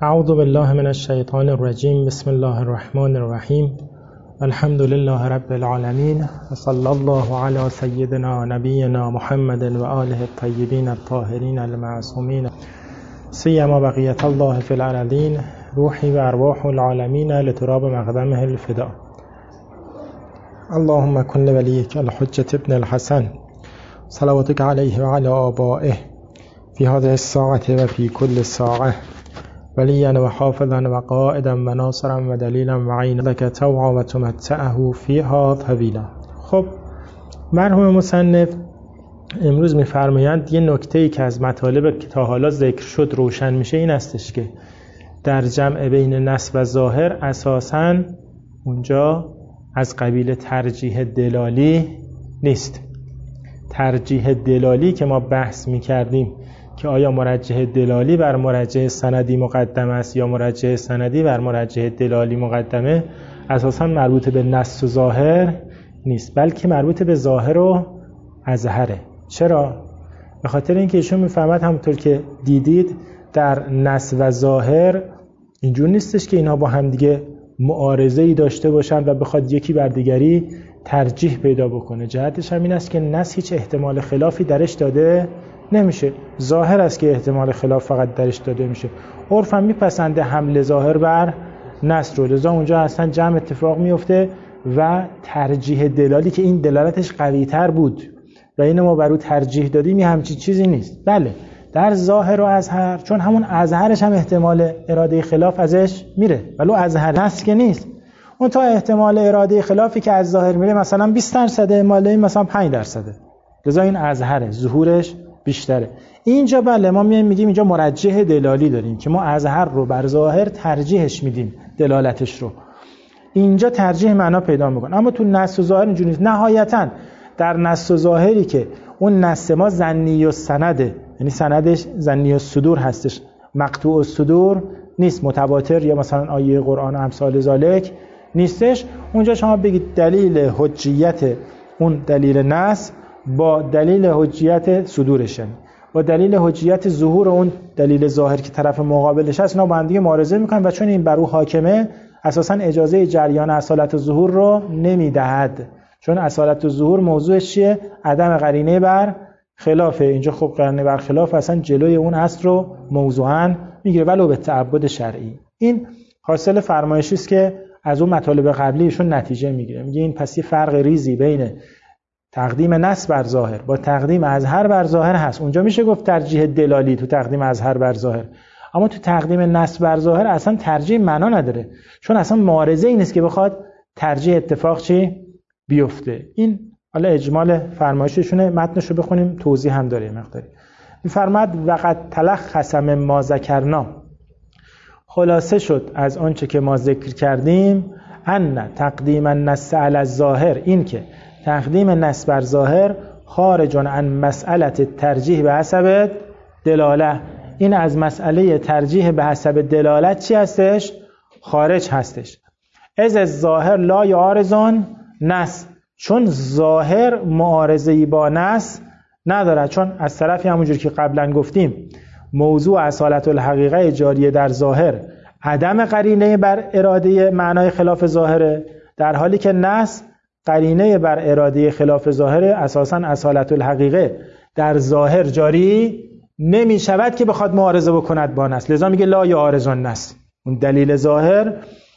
اعوذ بالله من الشیطان الرجیم. بسم الله الرحمن الرحیم. الحمد لله رب العالمین و صلی الله علی سیدنا نبینا محمد و آله الطیبین الطاهرین المعصومین سیما بقیت الله فی الارضین روحی و ارواح العالمین لتراب مقدمه الفدا. اللهم کن لولیک الحجة ابن الحسن صلواتک علیه و علی آبائه فی هذه الساعة و فی کل ساعة ولیا و حافظا و قائدا و ناصرا و دلیلا و عینا لک توعا و تمتعه فیها طویلا. خب مرحوم مصنف امروز می‌فرمایند یه نکته‌ای که از مطالب که تا حالا ذکر شد روشن میشه این استش که در جمع بین نص و ظاهر اساساً اونجا از قبیل ترجیح دلالی نیست. ترجیح دلالی که ما بحث می‌کردیم که آیا مرجح دلالی بر مرجح سندی مقدم است یا مرجح سندی بر مرجح دلالی مقدمه، اساساً مربوط به نص و ظاهر نیست، بلکه مربوط به ظاهر و اظهره. چرا؟ به خاطر اینکه ایشون میفهمد همونطور که دیدید در نص و ظاهر اینجور نیستش که اینها با هم دیگه معارضه‌ای داشته باشن و بخواد یکی بر دیگری ترجیح پیدا بکنه. جهتش هم این است که نص هیچ احتمال خلافی درش داده نمیشه، ظاهر است که احتمال خلاف فقط درش داده میشه. عرف هم میپسنده حمل ظاهر بر نص رو، لذا اونجا اصلا جمع اتفاق میفته و ترجیح دلالی که این دلالتش قوی تر بود و اینو ما برای ترجیح دادیم یه همچین چیزی نیست. بله در ظاهر و اظهر، چون همون اظهرش هم احتمال اراده خلاف ازش میره ولو اظهر نص که نیست. اون تا احتمال اراده خلافی که از ظاهر میره مثلا 20% مالی مثلا 5%، لذا این اظهره، ظهورش بیشتره. اینجا بله ما میگیم اینجا مرجح دلالی داریم که ما اظهر رو بر ظاهر ترجیحش میدیم، دلالتش رو اینجا ترجیح معنا پیدا میکنه. اما تو نص و ظاهر اینجوری نیست. نهایتا در نص و ظاهری که اون نص ما ظنی و سنده، یعنی سندش ظنی و صدور هستش، مقطوع و صدور نیست، متواتر یا مثلا آیه قرآن و امثال ذالک نیستش، اونجا شما بگید دلیل حجیت اون دلیل نص با دلیل حجیت صدورشن، با دلیل حجیت ظهور اون دلیل ظاهر که طرف مقابلش هست، اینا با هم دیگه معارضه میکنن و چون این بر او حاکمه اساسا اجازه جریان اصالت و ظهور رو نمیدهد. چون اصالت و ظهور موضوعش چیه؟ عدم قرینه بر خلافه. اینجا خب قرینه بر خلاف اصلا جلوی اون اصل رو موضوعاً میگیره ولو به تعبد شرعی. این حاصل فرمایشی است که از اون مطالب قبلیشون نتیجه میگیره. میگه این پس یه فرق ریزی بین تقدیم نص بر ظاهر با تقدیم اظهر بر ظاهر هست. اونجا میشه گفت ترجیح دلالی تو تقدیم اظهر بر ظاهر، اما تو تقدیم نص بر ظاهر اصلا ترجیح معنا نداره، چون اصلا معارضه این است که بخواد ترجیح اتفاق چی بیفته. این حالا اجمال فرمایششونه، متنشو بخونیم توضیح هم داره مقداری. میفرماد وقد تلخص ما ذکرنا، خلاصه شد از آنچه که ما ذکر کردیم، ان تقدیم النص علی الظاهر، این که تقدیم نص بر ظاهر خارج عن مسئله ترجیح به حسب دلاله، این از مسئله ترجیح به حسب دلالت چی هستش؟ خارج هستش. از الظاهر لا یعارض نص، چون ظاهر معارضه‌ای با نص نداره، چون از طرفی همونجور که قبلا گفتیم موضوع اصالت الحقیقه جاریه در ظاهر عدم قرینه بر اراده معنای خلاف ظاهره، در حالی که نص قرینه بر اراده خلاف ظاهر اساساً اصالت الحقیقه در ظاهر جاری نمی شود که بخواد معارضه بکند با نص. لذا میگه لا یعارض النص، اون دلیل ظاهر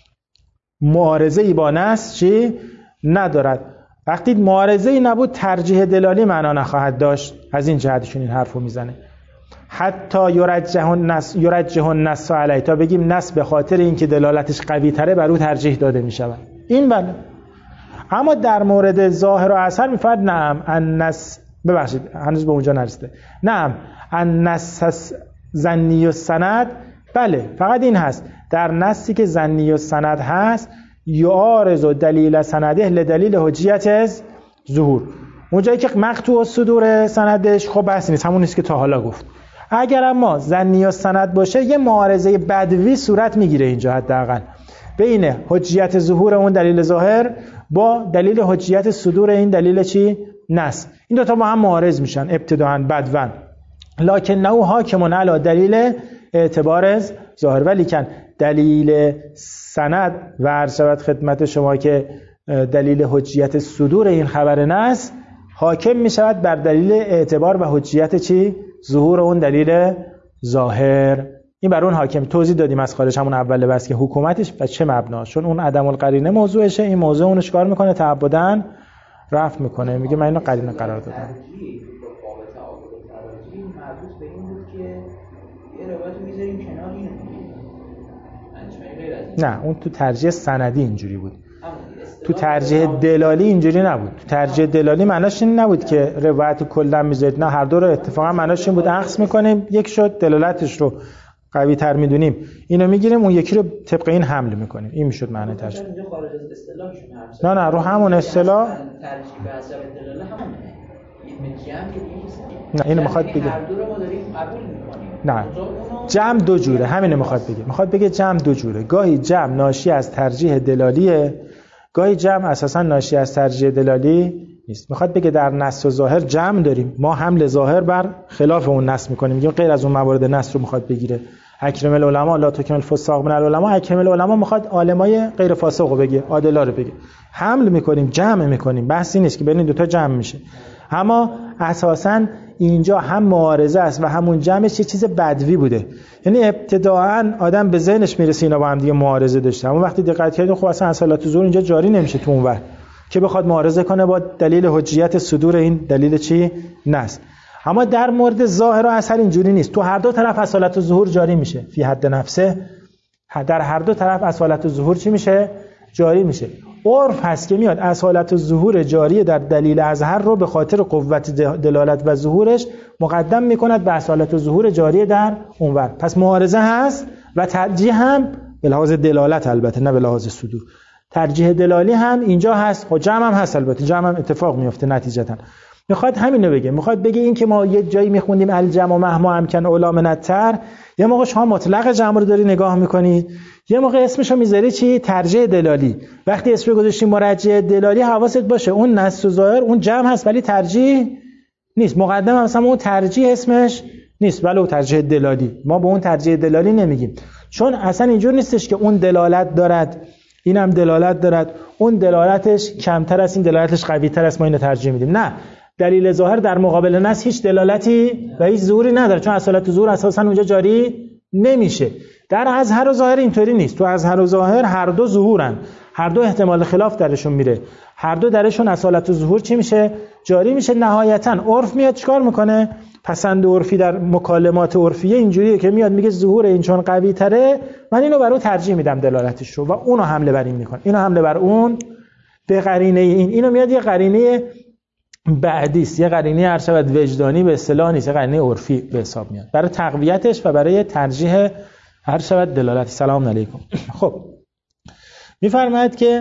معارضه ای با نص چی ندارد. وقتی معارضه ای نبود ترجیح دلالی معنا نخواهد داشت. از این جهتشون این حرفو میزنه حتی یرجح النص علیه، تا بگیم نص به خاطر اینکه دلالتش قوی تره بر او ترجیح داده میشود. این بله. اما در مورد ظاهر و اثر میفرد نعم النص، ببخشید هنوز به اونجا نرسیده، نعم النص ظنی و سند، بله فقط این هست در نصی که ظنی و سند هست یعارض دلیل سنده لدلیل حجیت از ظهور، اونجایی که مقطوع صدور سندش خب بحث نیست، همون نیست که تا حالا گفت. اگر اما ظنی و سند باشه یه معارضه بدوی صورت میگیره اینجا حداقل بین حجیت ظهور اون دلیل ظاهر با دلیل حجیت صدور این دلیل چی؟ نص. این دو تا با هم معارض میشن ابتداءً بدون، لکن نو حاکمون علی دلیل اعتبار ظاهر. ولی کن دلیل سند و عرض شود خدمت شما که دلیل حجیت صدور این خبر نص حاکم می شود بر دلیل اعتبار و حجیت چی؟ ظهور اون دلیل ظاهر. این بر اون حاکم. توضیح دادیم از خارج همون اول بس که حکومتش و چه مبناست، چون اون عدم القرینه موضوعشه، این موضوع اونو چیکار میکنه؟ تعبداً رفع میکنه، میگه من اینو قرینه قرار دادم. مربوط به این بود که یه روایت میذاریم کنار اینو نه اون تو ترجیح سندی اینجوری بود، تو ترجیح دلالی اینجوری نبود. تو ترجیح دلالی معناش این نبود که روایت کلا میذارید، نه هر دو رو اتفاقا معناش این بود عکس میکنیم، یک شد دلالتش رو قوی تر میدونیم اینو میگیریم، اون یکی رو طبق این حمل میکنیم. این میشد معنی ترجیح. خارج از اصطلاحشون نه رو همون اصطلاح ترجیح به حسب دلاله همونه. نه اینو میخواد بگه هر دو رو ما داریم قبول میکنیم. نه جمع دو جوره، همینو میخواد بگه جمع دو جوره. گاهی جمع ناشی از ترجیح دلالیه، گاهی جمع اساسا ناشی از ترجیح دلالی نیست. میخواد بگه در نص و ظاهر جمع داریم، ما حمل ظاهر بر خلاف اون نص میکنیم، میگیم غیر از اون موارد نص رو میخواد بگیره. اکرم العلماء لا تکمل فساق من العلماء، اکرم العلماء میخواد عالمای غیر فاسق رو بگه، عادلا رو بگه. حمل میکنیم، جمع میکنیم، بحثی نیست که بین دو تا جمع میشه. اما اساساً اینجا هم معارضه است و همون جمعش یه چیز بدوی بوده، یعنی ابتداعاً آدم به ذهنش میرسه اینا با هم دیگه معارضه داشتن، اما وقتی دقت کردین خب اصلا اصالت ظهور اینجا جاری نمیشه تو اونور که بخواد معارضه کنه با دلیل حجیت صدور این دلیل چی؟ نص. اما در مورد ظاهر و اثر اینجوری نیست، تو هر دو طرف اصالت ظهور جاری میشه. فی حد نفسه در هر دو طرف اصالت ظهور چی میشه؟ جاری میشه. عرف هست که میاد اصالت ظهور جاری در دلیل اظهر رو به خاطر قوت دلالت و ظهورش مقدم میکند به اصالت ظهور جاری در اونور. پس معارضه هست و ترجیح هم به لحاظ دلالت، البته نه به لحاظ صدور. ترجیح دلالی هم اینجا هست، خب جمع هم هست، البته جمع هم اتفاق میفته نتیجتا. میخواد همینو بگه، میخواد بگه این که ما یه جایی میخوندیم الجمع مهما امکن اولا من التر، یه موقع شما مطلق جمع رو داری نگاه میکنی، یه موقع اسمشو میذاری چی؟ ترجیح دلالی. وقتی اسمش گذاشتیم مرجح دلالی حواست باشه اون نص و ظاهر اون جمع هست ولی ترجیح نیست، مقدم مثلا اون ترجیح اسمش نیست، ولی اون ترجیح دلالی. ما به اون ترجیح دلالی نمیگیم، چون اصلا اینجور نیستش که اون دلالت دارد اینم دلالت دارد، اون دلالتش کمتر است این دلالتش قوی تر است ما اینو ترجیح میدیم. نه، دلیل ظاهر در مقابل نص هیچ دلالتی و هیچ ظهوری نداره، چون اصالت ظهور اساسا اونجا جاری نمیشه. در اظهر و ظاهر اینطوری نیست، تو اظهر و ظاهر هر دو ظهورن، هر دو احتمال خلاف درشون میره، هر دو درشون اصالت و ظهور چی میشه؟ جاری میشه. نهایتا عرف میاد چیکار میکنه؟ پسند عرفی در مکالمات عرفیه اینجوریه که میاد میگه ظهور این چون قوی تره، من اینو برای ترجیح میدم دلالتش رو، و اونو حمله بر این میکنه، اینو حمله بر اون به قرینه اینو میاد یه قرینه بعدیست، یه قرینه هر شود وجدانی به اصطلاح نیست، یه قرینه عرفی به حساب میاد برای تقویتش و برای ترجیح هر شود دلالت. سلام علیکم. خب میفرماید که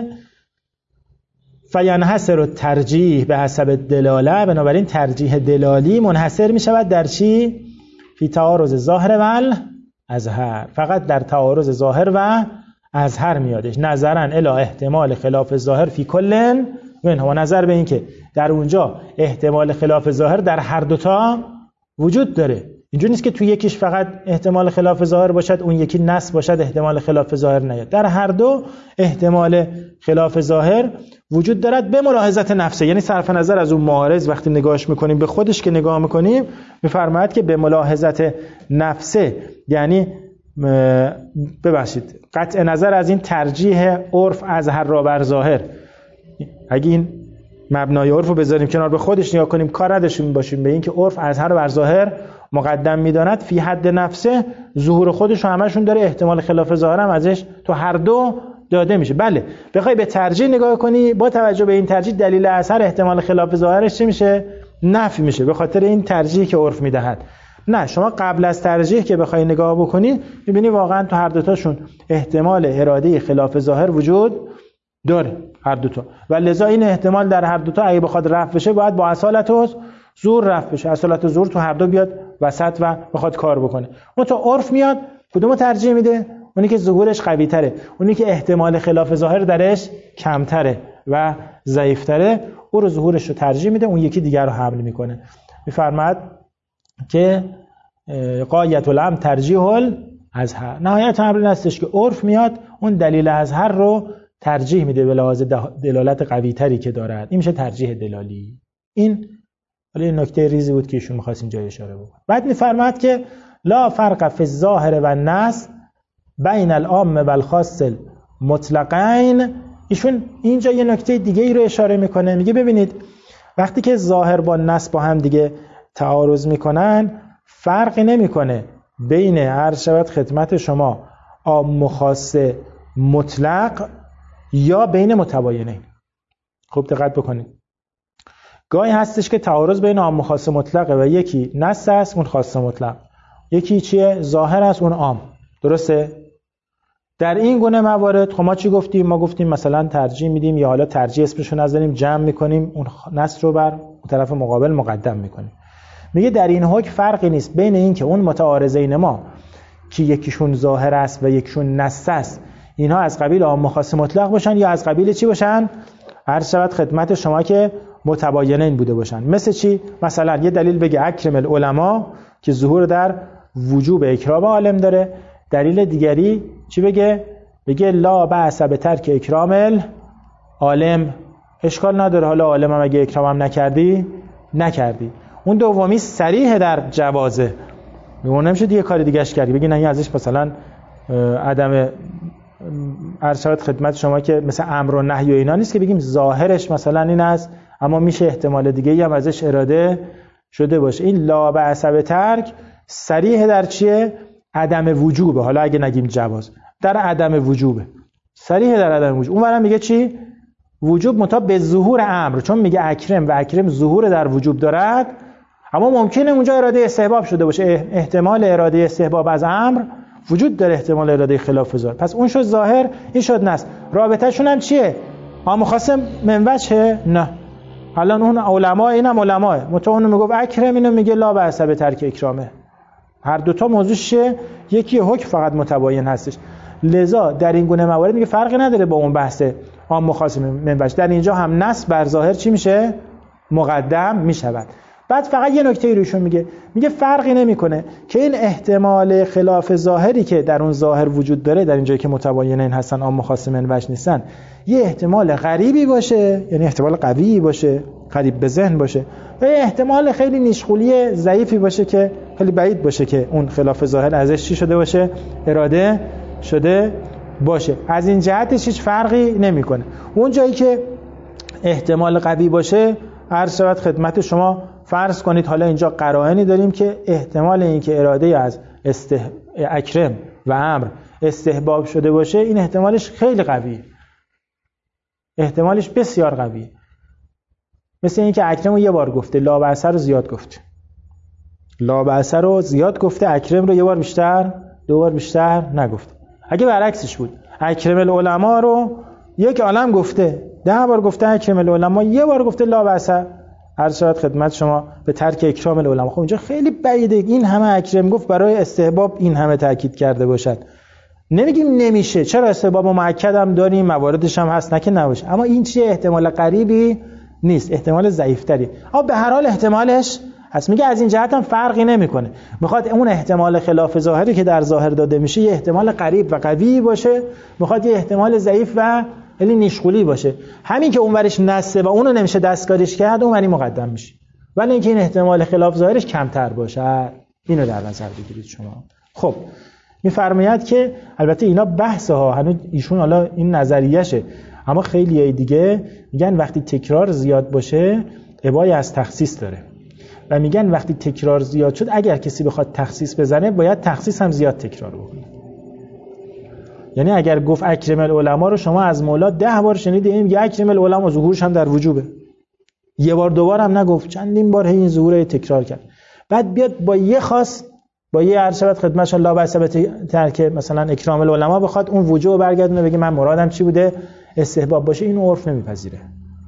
فینحصر الترجیح به حسب دلاله، بنابراین ترجیح دلالی منحصر می شود در چی؟ فی تعارض ظاهر و اظهر، فقط در تعارض ظاهر و اظهر میادش. نظرا الی احتمال خلاف ظاهر فی کل منها، و نظر به این که در اونجا احتمال خلاف ظاهر در هر دوتا وجود داره. اینجوری نیست که تو یکیش فقط احتمال خلاف ظاهر باشد اون یکی نص باشد احتمال خلاف ظاهر نیاد، در هر دو احتمال خلاف ظاهر وجود دارد به ملاحظت نفسه، یعنی صرف نظر از اون معارض وقتی نگاهش میکنیم به خودش که نگاه میکنیم میفرماید که به ملاحظت نفسه، یعنی ببخشید قطع نظر از این ترجیح عرف اظهر را بر ظاهر، اگه این مبنای عرف رو بذاریم کنار به خودش نگاه کنیم کار نداشتیم باشیم به این که عرف اظهر بر ظاهر مقدم میداند، فی حد نفسه ظهور خودش رو همشون داره، احتمال خلاف ظاهر هم ازش تو هر دو داده میشه. بله بخوای به ترجیح نگاه کنی با توجه به این ترجیح دلیل اثر احتمال خلاف ظاهرش چی میشه؟ نفی میشه به خاطر این ترجیحی که عرف میدهد. نه، شما قبل از ترجیح که بخوای نگاه بکنی میبینی واقعا تو هر دوتاشون احتمال اراده خلاف ظاهر وجود داره هر دوتا، و لذا این احتمال در هر دوتا اگه بخواد رفع بشه باید با اصالت و ظهور رفع بشه، اصالت و ظهور تو هر دو بیاد وسط و بخواد کار بکنه. اون تو عرف میاد کدومو ترجیح میده؟ اونی که ظهورش قوی تره، اونی که احتمال خلاف ظاهر درش کمتره و ضعیفتره، او رو ظهورش رو ترجیح میده، اون یکی دیگر رو حمل میکنه. میفرماد که غایت الامر ترجیح الازهر. نهایت امر این هستش که عرف میاد اون دلیل ازهر رو ترجیح میده به لحاظ دلالت قوی تری که دارد. این میشه ترجیح دلالی. این ولی نکته ریزی بود که ایشون می‌خواست اینجا اشاره بکنه. بعد می‌فرماید که لا فرق فی الظاهر و النص بین العام و الخاص مطلقین. ایشون اینجا یه نکته دیگه ای رو اشاره میکنه، میگه ببینید وقتی که ظاهر با نص با هم دیگه تعارض میکنن فرقی نمیکنه بین هر شود خدمت شما عام و خاص مطلق یا بین متباینین. خوب دقت بکنید، گاهی هستش که تعارض بین عام و خاص مطلقه و یکی نص است اون خاص مطلق، یکی چیه؟ ظاهر است اون عام. درسته؟ در این گونه موارد خب ما چی گفتیم؟ ما گفتیم مثلا ترجیح میدیم یا حالا ترجیح اسمشو نذاریم، جمع میکنیم اون نص رو بر طرف مقابل مقدم میکنیم. میگه در این حکم فرقی نیست بین این که اون متعارضین ما که یکیشون ظاهر است و یکیشون نص است اینها از قبیل عام و خاص مطلق باشن یا از قبیل چی باشن؟ هر شود خدمت شما که متباینین بوده باشن. مثل چی؟ مثلا یه دلیل بگه اکرم العلماء که ظهور در وجوب اکرام عالم داره، دلیل دیگری چی بگه؟ بگه لا بأس بترک اکرام العالم، اشکال نداره حالا عالم هم اگه اکرام نکردی. اون دومی صریح در جوازه، میگه نمیشه دیگه کاری دیگه‌اش کردی، بگی نه ازش مثلا عدم ارشاد خدمت شما که مثل امر و نهی و اینا نیست که بگیم ظاهرش مثلا این است اما میشه احتمال دیگه‌ای هم ازش اراده شده باشه. این لا بأس بترک صریح در چیه؟ عدم وجوبه. حالا اگه نگیم جواز، در عدم وجوبه، صریح در عدم وجوب. اونورم میگه چی؟ وجوب مطابق به ظهور امر، چون میگه اکرم و اکرم ظهور در وجوب دارد، اما ممکنه اونجا اراده استحباب شده باشه، احتمال اراده استحباب از امر وجود داره، احتمال اراده خلاف ظاهر، پس اون شد ظاهر این شد نص. رابطه شون هم چیه؟ عام خاص من وجهه؟ نه. الان اون علما اینم علماه، متون میگه اکرم، اینو میگه لا بأس بترک اکرامه. هر دوتا موضوعش یکی حکم فقط متباین هستش. لذا در این گونه موارد میگه فرقی نداره با اون بحث عام خاص من وجه. در اینجا هم نص بر ظاهر چی میشه؟ مقدم میشود. بعد فقط یه نکته ای روشون میگه فرقی نمیکنه که این احتمال خلاف ظاهری که در اون ظاهر وجود داره، در اینجایی که متباینین هستن عام خاص من وجه نیستن، یه احتمال غریبی باشه، یعنی احتمال قوی باشه، قریب به ذهن باشه، و یه احتمال خیلی نیشخولی ضعیفی باشه که خیلی بعید باشه که اون خلاف ظاهر ازش چی شده باشه؟ اراده شده باشه. از این جهتش هیچ فرقی نمیکنه. اون جایی که احتمال قوی باشه، هر شود خدمت شما فرض کنید حالا اینجا قرائنی داریم که احتمال این که اراده از اکرم و امر استحباب شده باشه، این احتمالش خیلی قویه، احتمالش بسیار قویه. مثل این که اکرم رو یه بار گفته، لا بأس رو زیاد گفته، لا بأس رو زیاد گفته، اکرم رو یه بار بیشتر، دو بار بیشتر نگفته. اگه برعکسش بود، اکرم العلماء رو یک عالم گفته، 10 بار گفته اکرم العلماء، یه بار گفته لا بأس هر شود خدمت شما به ترک اکرام العلماء. خب اینجا خیلی بعیده این همه اکرم گفت برای استحباب این همه تاکید کرده باشد. نمیگیم نمیشه، چرا استحباب مؤکد هم داریم، مواردش هم هست، نه که نباشه، اما این چیه؟ احتمال قریبی نیست، احتمال ضعیف‌تری، اما به هر حال احتمالش هست. میگه از این جهت هم فرقی نمیکنه، میخواد اون احتمال خلاف ظاهری که در ظاهر داده میشه یه احتمال قریب و قوی باشه، میخواد یه احتمال ضعیف و خیلی نیشخولی باشه. همین که اونورش نصه و اونو نمیشه دستکاریش کرد، اونوری مقدم میشه، ولی اینکه این احتمال خلاف ظاهرش کمتر باشه، اینو در نظر بگیرید شما. خب میفرماید که البته اینا بحث ها، هنوز ایشون حالا این نظریه‌شه، اما خیلی دیگه میگن وقتی تکرار زیاد باشه ابایی از تخصیص داره، و میگن وقتی تکرار زیاد شد اگر کسی بخواد تخصیص بزنه باید تخصیص هم زیاد تکرار بکنه. یعنی اگر گفت اکرم العلماء رو شما از مولا 10 بار شنیدید، این میگه اکرم العلماء ظهورش هم در وجوبه، یه بار دو بار هم نگفت، چندین بار این ظهور تکرار کرد. بعد بیاد با یه خاص، با یه ارشاد خدمتش الله بأس ترک مثلا اکرام العلماء بخواد اون وجوب برگردونه بگه من مرادم چی بوده؟ استحباب باشه، اینو عرف نمیپذیره.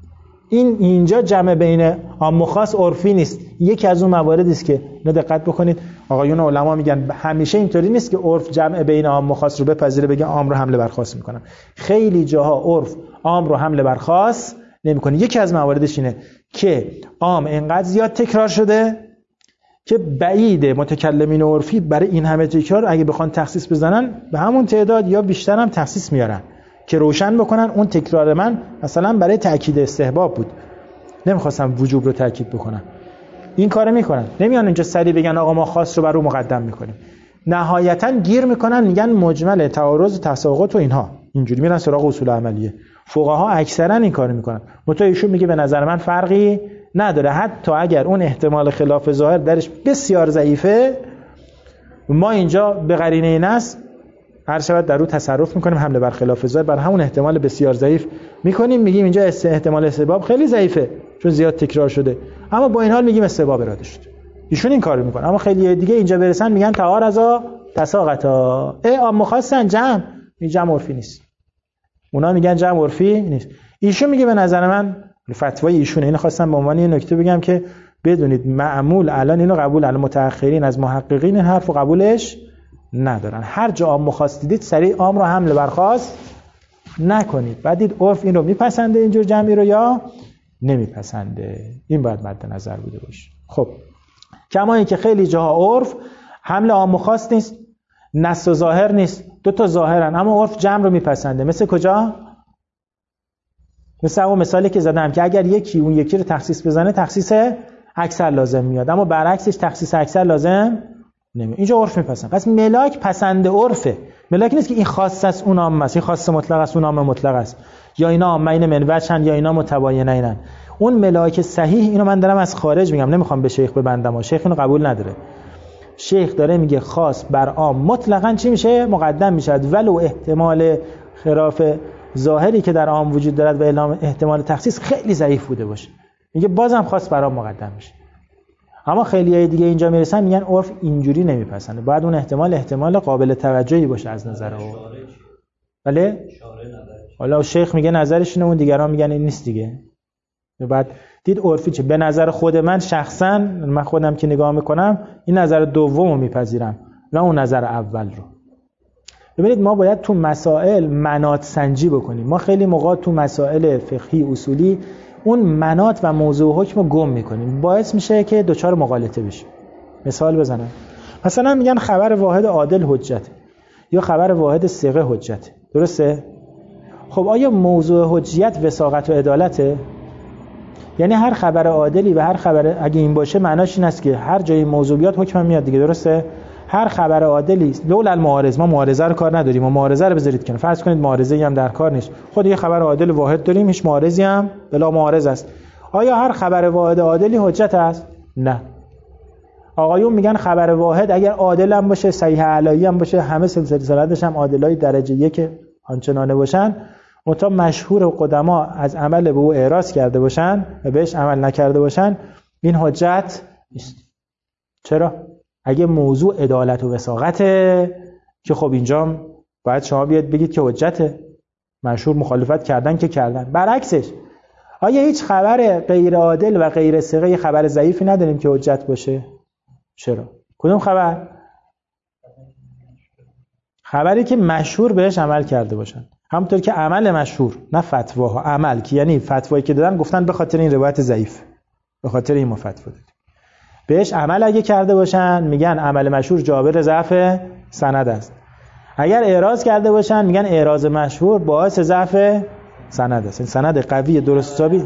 اینجا جمع بین عام و خاص عرفی نیست، یکی از اون مواردی است که دقت بکنید آقایون علما میگن همیشه اینطوری نیست که عرف جمع بین عام و خاص رو بپذیره بگه عام رو حمله بر خاص میکنم. خیلی جاها عرف عام رو حمله بر خاص نمیکنه. یکی از مواردش اینه که عام اینقدر زیاد تکرار شده که بعید متکلمین عرفی برای این همه تکرار اگه بخوان تخصیص بزنن به همون تعداد یا بیشتر هم تخصیص میارن که روشن بکنن اون تکرار من مثلا برای تأکید استحباب بود، نمیخواستم وجوب رو تأکید بکنم. این کارو میکنن، نمیان اینجا سریع بگن آقا ما خاص رو بر رو مقدم میکنیم، نهایتا گیر میکنن میگن مجمل تعارض تساقط و اینها، اینجوری میرن سراغ اصول عملیه. فقها اکثرا این کارو میکنن. متأ ایشون میگه به نظر من فرقی نداره، حتی اگر اون احتمال خلاف ظاهر درش بسیار ضعیفه، ما اینجا به قرینه نص هر شود در رو تصرف میکنیم، حمله بر خلاف ظاهر بر همون احتمال بسیار ضعیف میکنیم، میگیم اینجا احتمال استحباب خیلی ضعیفه چون زیاد تکرار شده، اما با این حال میگیم استحباب اراده شد. ایشون این کارو میکنه. اما خیلی دیگه اینجا برسن میگن تعارضا تساقطا، عام خاصن جمع، این جمع عرفی نیست. اونا میگن جمع عرفی نیست. ایشون میگه به نظر من فتوای ایشونه. اینو خواستم به عنوان یه نکته بگم که بدونید معمول الان اینو قبول الان متأخرین از محققین این حرفو قبولش ندارن. هر جا عام خاص دیدید سریع عام رو حمله بر خاص نکنید. بعد دید عرف این رو میپسنده اینجور جمعی رو یا نمیپسنده. این باید مد نظر بوده باشه. خب کما اینکه خیلی جاها عرف حمله عام و خاص نیست، نص و ظاهر نیست، دو تا ظاهرن، اما عرف جمع رو میپسنده. مثل کجا؟ مثل اون مثالی که زدم که اگر یکی اون یکی رو تخصیص بزنه تخصیص اکثر لازم میاد، اما برعکسش تخصیص اکثر لازم نمیاد. اینجا عرف میپسنده. پس ملاک پسند عرفه. ملاک نیست که این خاص است اون عام است، این خاص مطلق است اون عام مطلق است، یا اینا عامین من وجهن یا اینا متباینین. اون ملاک صحیح، اینو من دارم از خارج میگم، نمیخوام به شیخ ببندم و شیخ اینو قبول نداره. شیخ داره میگه خاص بر عام مطلقاً چی میشه؟ مقدم میشد، ولو احتمال خلاف ظاهری که در عام وجود دارد و اعلام احتمال تخصیص خیلی ضعیف بوده باشه، میگه بازم خاص بر عام مقدم میشه. اما خیلیای دیگه اینجا میرسن میگن عرف اینجوری نمیپسنده، باید اون احتمال قابل توجهی باشه از نظر او. بله حالا شیخ میگه نظرش اینه، اون دیگران میگن این نیست دیگه. بعد دید عرفی چه؟ به نظر خود من شخصا، من خودم که نگاه میکنم این نظر دومو میپذیرم نه اون نظر اول رو. ببینید ما باید تو مسائل مناط سنجی بکنیم. ما خیلی موقع تو مسائل فقهی اصولی اون مناط و موضوع حکم رو گم میکنیم، باعث میشه که دچار مغالطه بشیم. مثال بزنم، مثلا میگن خبر واحد عادل حجته یا خبر واحد ثقه حجته، درسته؟ خب آیا موضوع حجیت وثاقت و عدالته؟ یعنی هر خبر عادلی و هر خبر اگه این باشه معناش این است که هر جای موضوعیات حکم میاد دیگه، درسته؟ هر خبر عادلی لولا المعارض، ما معارضه رو کار نداریم، ما معارضه رو بذارید کنار، فرض کنید معارضه‌ای هم در کار نیست، خود یه خبر عادل واحد داریم، هیچ معارضی هم بلا معارض است. آیا هر خبر واحد عادلی حجت است؟ نه. آقایون میگن خبر واحد اگر عادل هم باشه، صحیح علایی هم باشه، همه سلسله سندش هم عادلای درجه یک آنچنانه باشن، منتها مشهور قدما از عمل به او اعراض کرده باشن و بهش عمل نکرده باشن، این حجت نیست. چرا؟ اگه موضوع عدالت و وثاقته که خب اینجا باید شما بیاد بگید که حجته. مشهور مخالفت کردن که کردن. برعکسش آیا هیچ خبر غیر عادل و غیر ثقه خبر ضعیفی نداریم که حجت باشه؟ چرا؟ کدوم خبر؟ خبری که مشهور بهش عمل کرده باشن. همونطور که عمل مشهور، نه فتواها، عمل، که یعنی فتوایی که دادن گفتن به خاطر این روایت ضعیف، به خاطر این ما فتوا دادیم. بهش عمل اگه کرده باشن میگن عمل مشهور جابر ضعف سند است. اگر اعراض کرده باشن میگن اعراض مشهور باعث ضعف سند است. این سند قوی درست حسابی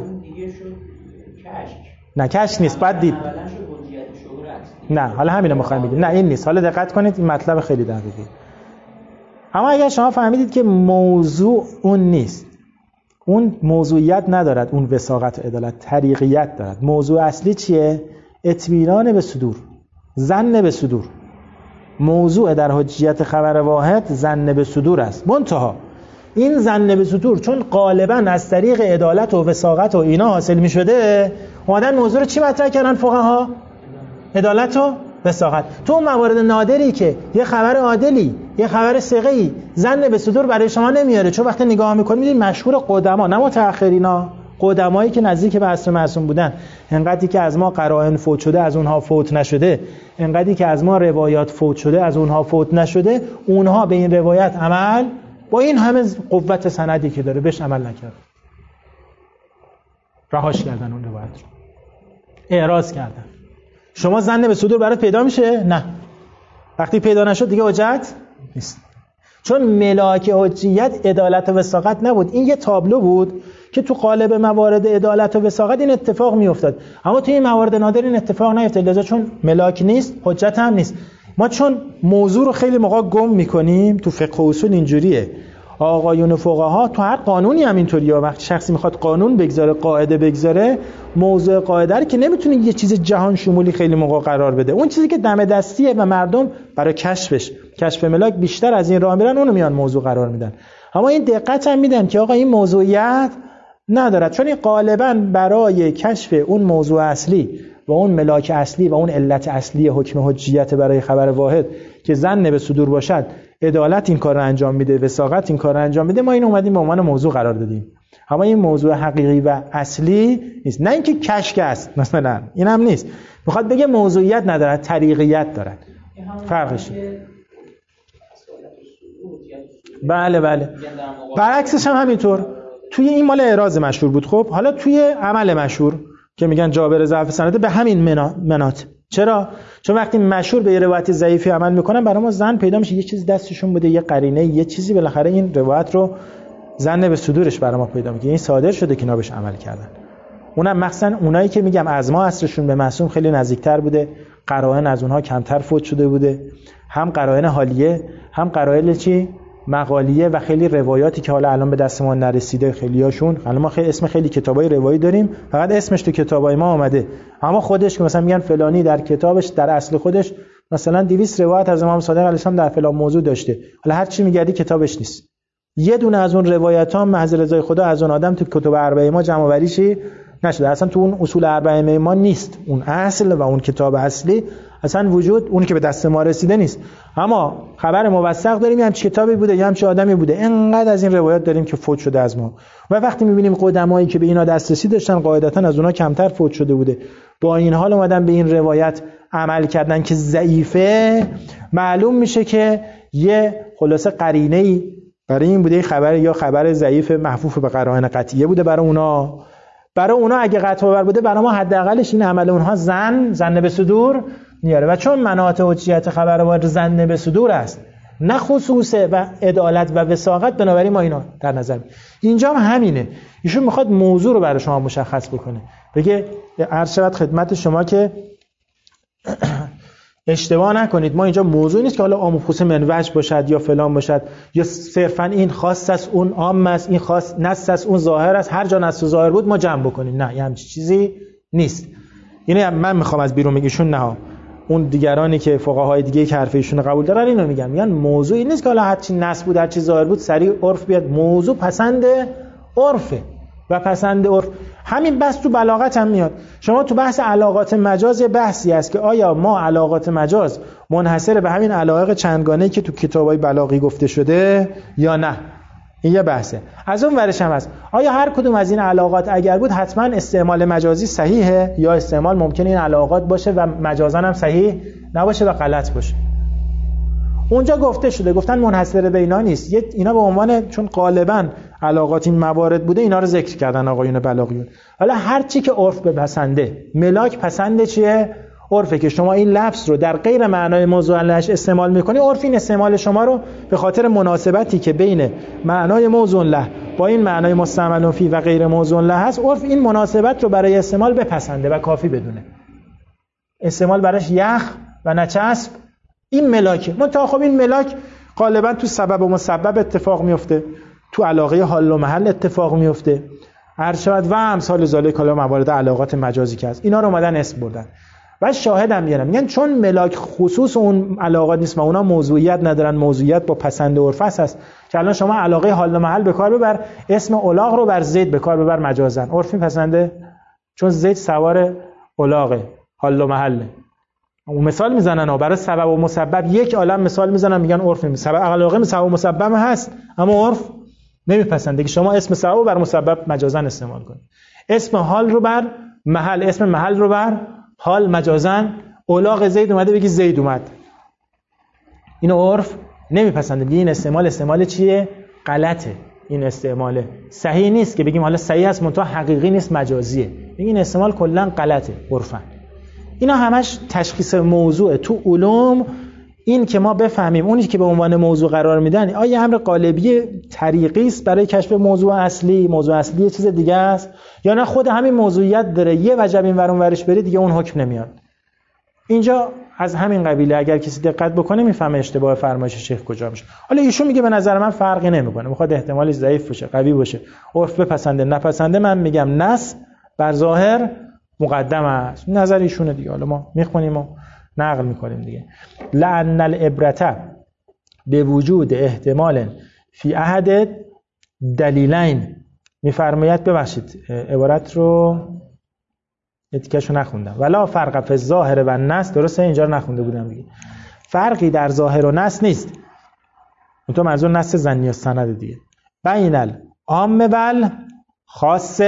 نه کشک نیست، بعد دید نه، حالا همینو میخوایم بگیم، نه این نیست. حالا دقت کنید، این مطلب خیلی دقیقه. اما اگر شما فهمیدید که موضوع اون نیست، اون موضوعیت ندارد، اون وثاقت و عدالت، طریقیت دارد، موضوع اصلی چیه؟ اطمینان به صدور، ظن به صدور. موضوع در حجیت خبر واحد ظن به صدور است. منتها این ظن به صدور چون غالبا از طریق عدالت و وثاقت و اینا حاصل می شده، اومدن موضوع رو چی مطرح کردن فقها؟ عدالت و وثاقت. تو اون موارد نادری که یه خبر عادلی، یه خبر ثقه‌ای ظن به صدور برای شما نمیاره، چون وقتی نگاه می‌کنید می‌بینید مشهور قدما، نه متأخرینا، قدمایی که نزدیک به عصر معصوم بودن، انقدری که از ما قرائن فوت شده از اونها فوت نشده، انقدری که از ما روایات فوت شده از اونها فوت نشده، اونها به این روایت عمل با این همه قوت سندی که داره بهش عمل نکرد، رهاش کردن اون روایت رو، اعراض کردن. شما ظن به صدور برات پیدا میشه؟ نه. وقتی پیدا نشد دیگه حجت نیست. چون ملاک حجیت عدالت و وثاقت نبود. این یه تابلو بود که تو قالب موارد عدالت و وثاقت این اتفاق میافتاد، اما تو این موارد نادر این اتفاق نیفتاد. لذا چون ملاک نیست حجت هم نیست. ما چون موضوع رو خیلی موقع گم میکنیم، تو فقه و اصول اینجوریه، آقایون فقها تو هر قانونی هم اینطوریه، وقتی شخصی میخواد قانون بگذاره، قاعده بگذاره، موضوع قاعده رو که نمیتونه یه چیز جهان شمولی خیلی موقع قرار بده. اون چیزی که دم دستیه و مردم برای کشف ملاک بیشتر از این راه میرن، اونو میان موضوع قرار میدن. اما این دقت هم میدن که آقا این موضوعیت ندارد، چون این غالبا برای کشف اون موضوع اصلی و اون ملاک اصلی و اون علت اصلی حکم حجیت برای خبر واحد که ظن به صدور باشد، عدالت این کار رو انجام میده، وثاقت این کار رو انجام میده، ما این اومدیم به عنوان موضوع قرار دادیم. اما این موضوع حقیقی و اصلی نیست. نه اینکه کشک است مثلا، این هم نیست. میخواد بگه موضوعیت ندارد، طریقیت دارد. فرقش. بله. برعکسش هم همینطور. توی این مال اعراض مشهور بود. خب حالا توی عمل مشهور که میگن جابر ضعف سنده، به همین منات. چرا؟ چون وقتی مشهور به یه روایت ضعیفی عمل میکنن، برای ما ظن پیدا میشه یه چیزی دستشون بوده، یه قرینه، یه چیزی بالاخره این روایت رو ظن به صدورش برای ما پیدا میکنه. این صادر شده که اینا بهش عمل کردن. اونم مخصوصا اونایی که میگم از ما عصرشون به معصوم خیلی نزدیکتر بوده، قرائن از اونها کمتر فوت شده بوده، هم قرائن حالیه، هم قرائن مقالیه و خیلی روایاتی که حالا الان به دست ما نرسیده خیلیاشون. الان ما خیلی اسم خیلی کتابای روایی داریم، فقط اسمش تو کتابای ما اومده، اما خودش که مثلا میگن فلانی در کتابش در اصل خودش مثلا 200 روایت از امام صادق علیه السلام در فلان موضوع داشته، حالا هر چی میگردی کتابش نیست. یه دونه از اون روایت‌ها محض رضای خدا از اون آدم تو کتب اربعه ما جمع آوریشی نشده، اصلا تو اون اصول اربعه ما نیست، اون اصل و اون کتاب اصلی اصلا وجود اونی که به دست ما رسیده نیست. اما خبر موثق داریم، یه همچین کتابی بوده، یه همچین آدمی بوده. اینقدر از این روایات داریم که فوت شده از ما، و وقتی می‌بینیم قدمایی که به اینا دسترسی داشتن قاعدتاً از اونها کمتر فوت شده بوده، با این حال اومدن به این روایت عمل کردن که ضعیفه، معلوم میشه که یه خلاصه قرینه‌ای برای این بوده، خبر یا خبر ضعیف محفوف به قرائن قطعیه بوده برای اونا اگه قطع باور بوده، برای ما حداقلش این عمل اونها ظن به صدور میاره. و چون مناط حجیت خبر واحد ظن به صدور است، نه خصوصه و عدالت و وثاقت، بنابراین ما اینا در نظر میگیریم. اینجا هم همینه، ایشون میخواد موضوع رو برای شما مشخص بکنه، بگه عرض شود خدمت شما که اشتباه نکنید، ما اینجا موضوع نیست که حالا عام خصوص منوج باشد یا فلان باشد، یا صرفا این خاص است اون عام است، این خاص نص است اون ظاهر است، هر جا نص و ظاهر بود ما جمع بکنیم. نه، یه همچین چیزی نیست. اینه من میخوام از بیرون بگیشون، نه اون دیگرانی که فقهای دیگه که حرف ایشون قبول دارن اینو میگن موضوعی نیست که حالا هر چی نص بود هر چی ظاهر بود سریع عرف بیاد. موضوع پسند عرفه و پسند عرف همین بس تو بلاغت هم میاد. شما تو بحث علاقات مجاز یه بحثی هست که آیا ما علاقات مجاز منحصر به همین علایق چندگانه‌ای که تو کتابای بلاغی گفته شده یا نه، این یه بحثه. از اون ورش هم هست آیا هر کدوم از این علاقات اگر بود حتما استعمال مجازی صحیحه، یا استعمال ممکنه این علاقات باشه و مجازا هم صحیح نباشه و غلط باشه. اونجا گفته شده، گفتن منحصر به اینا نیست، اینا به عنوان چون غالبا علاقات این موارد بوده اینا رو ذکر کردن آقایون بلاغیون. حالا هر چی که عرف بپسنده، ملاک پسنده چیه؟ عرفه که شما این لفظ رو در غیر معنای موضوع لهش استعمال میکنی، عرف این استعمال شما رو به خاطر مناسبتی که بین معنای موضوع له با این معنای مستعمل فی و غیر موضوع له هست، عرف این مناسبت رو برای استعمال بپسنده و کافی بدونه. استعمال براش یخ و نچسب این ملاکه. منتها خب این ملاک غالبا تو سبب و مسبب اتفاق میفته، تو علاقه حال و محل اتفاق میفته، ارشد و امثال ذالک، حالا موارد علاقات مجازی که هست، اینا رو اومدن اسم بردن. و شاهد هم میارن میگن چون ملاک خصوص اون علاقات نیست و اونا موضوعیت ندارن، موضوعیت با پسند عرف هست که الان شما علاقه حال و محل به کار ببر، اسم الاغ رو بر زید به کار ببر مجازن، عرف میپسنده چون زید سوار الاغه، حال و محله. اون مثال میزنن ها برای سبب و مسبب، یک عالم مثال میزنن میگن عرف نمیشه، سبب علاقه سبب و مسبب هست اما عرف نمیپسنده که شما اسم سبب بر مسبب مجازن استعمال کنید، اسم حال رو بر محل، اسم محل رو بر حال مجازن. الاغ زید اومده بگی زید اومد، اینو عرف نمیپسنده، بگی این استعمال چیه؟ غلطه، این استعمال صحیح نیست که بگیم حالا صحیح است منتها حقیقی نیست، مجازیه، بگی این استعمال کلا غلطه عرفاً. اینا همش تشخیص موضوعه. تو علوم این که ما بفهمیم اونی که به عنوان موضوع قرار میدن آیا امر قالبی طریقی است برای کشف موضوع اصلی یه چیز دیگه است، یا نه خود همین موضوعیت داره یه وجب این ور اون ورش بری دیگه اون حکم نمیاد. اینجا از همین قبیله اگر کسی دقت بکنه میفهمه اشتباه فرمایش شیخ کجا میشه. حالا ایشون میگه به نظر من فرقی نمیکنه، میخواد احتمالی ضعیف باشه قوی باشه، عرف بپسنده نپسنده، من میگم نص بر ظاهر مقدم است. نظر ایشونه دیگه، حالا ما میخونیم و نقل میکنیم دیگه. لأن العبرة به وجود احتمال فی احد دلیلین میفرماید، ببخشید عبارت رو اتیکشو نخوندم، ولا فرق فی الظاهر و النص، درسته اینجا رو نخونده بودم دیگه. فرقی در ظاهر و نص نیست، اون تو منظور نص ظنی و سند دیگه. بین العام و خاص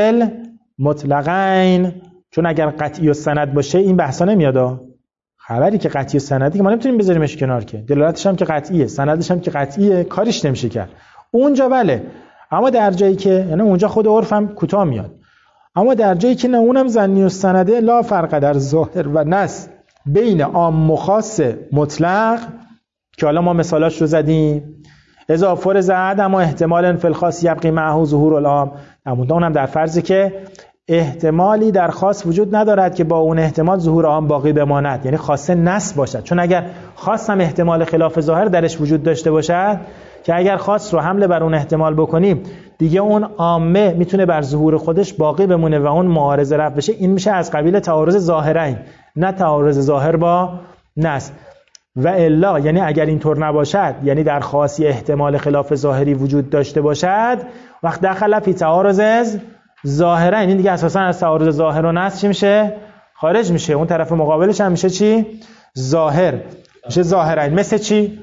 مطلقین، چون اگر قطعی و سند باشه این بحثا نمیاد. خبری که قطعی و سندی که ما نمیتونیم بذاریمش کنار، که دلالتش هم که قطعیه، سندش هم که قطعیه، کاریش نمیشه کرد اونجا بله. اما در جایی که یعنی اونجا خود عرف هم کوتاه میاد، اما در جایی که نه اونم ظنی و سنده، لا فرق در ظاهر و نص بین عام و خاص مطلق، که حالا ما مثالاش رو زدیم. اذا فرض عدم احتمال فی الخاص یبقی معه ظهور العام، اونم در فرضی که احتمالی در خاص وجود ندارد که با اون احتمال ظهور عام باقی بماند، یعنی خاصه نص باشد. چون اگر خاص هم احتمال خلاف ظاهر درش وجود داشته باشد، که اگر خاص رو حمله بر اون احتمال بکنیم دیگه اون عامه میتونه بر ظهور خودش باقی بمونه و اون معارضه رفع بشه، این میشه از قبیل تعارض ظاهرین، نه تعارض ظاهر با نص. و الا یعنی اگر اینطور نباشد، یعنی در خاصی احتمال خلاف ظاهری وجود داشته باشد، وقت دخل فی تعارض ظاهرین، این دیگه اساسا از تعارض ظاهر و نص چی میشه؟ خارج میشه. اون طرف مقابلش هم میشه چی؟ ظاهر، میشه ظاهرین. مثل چی؟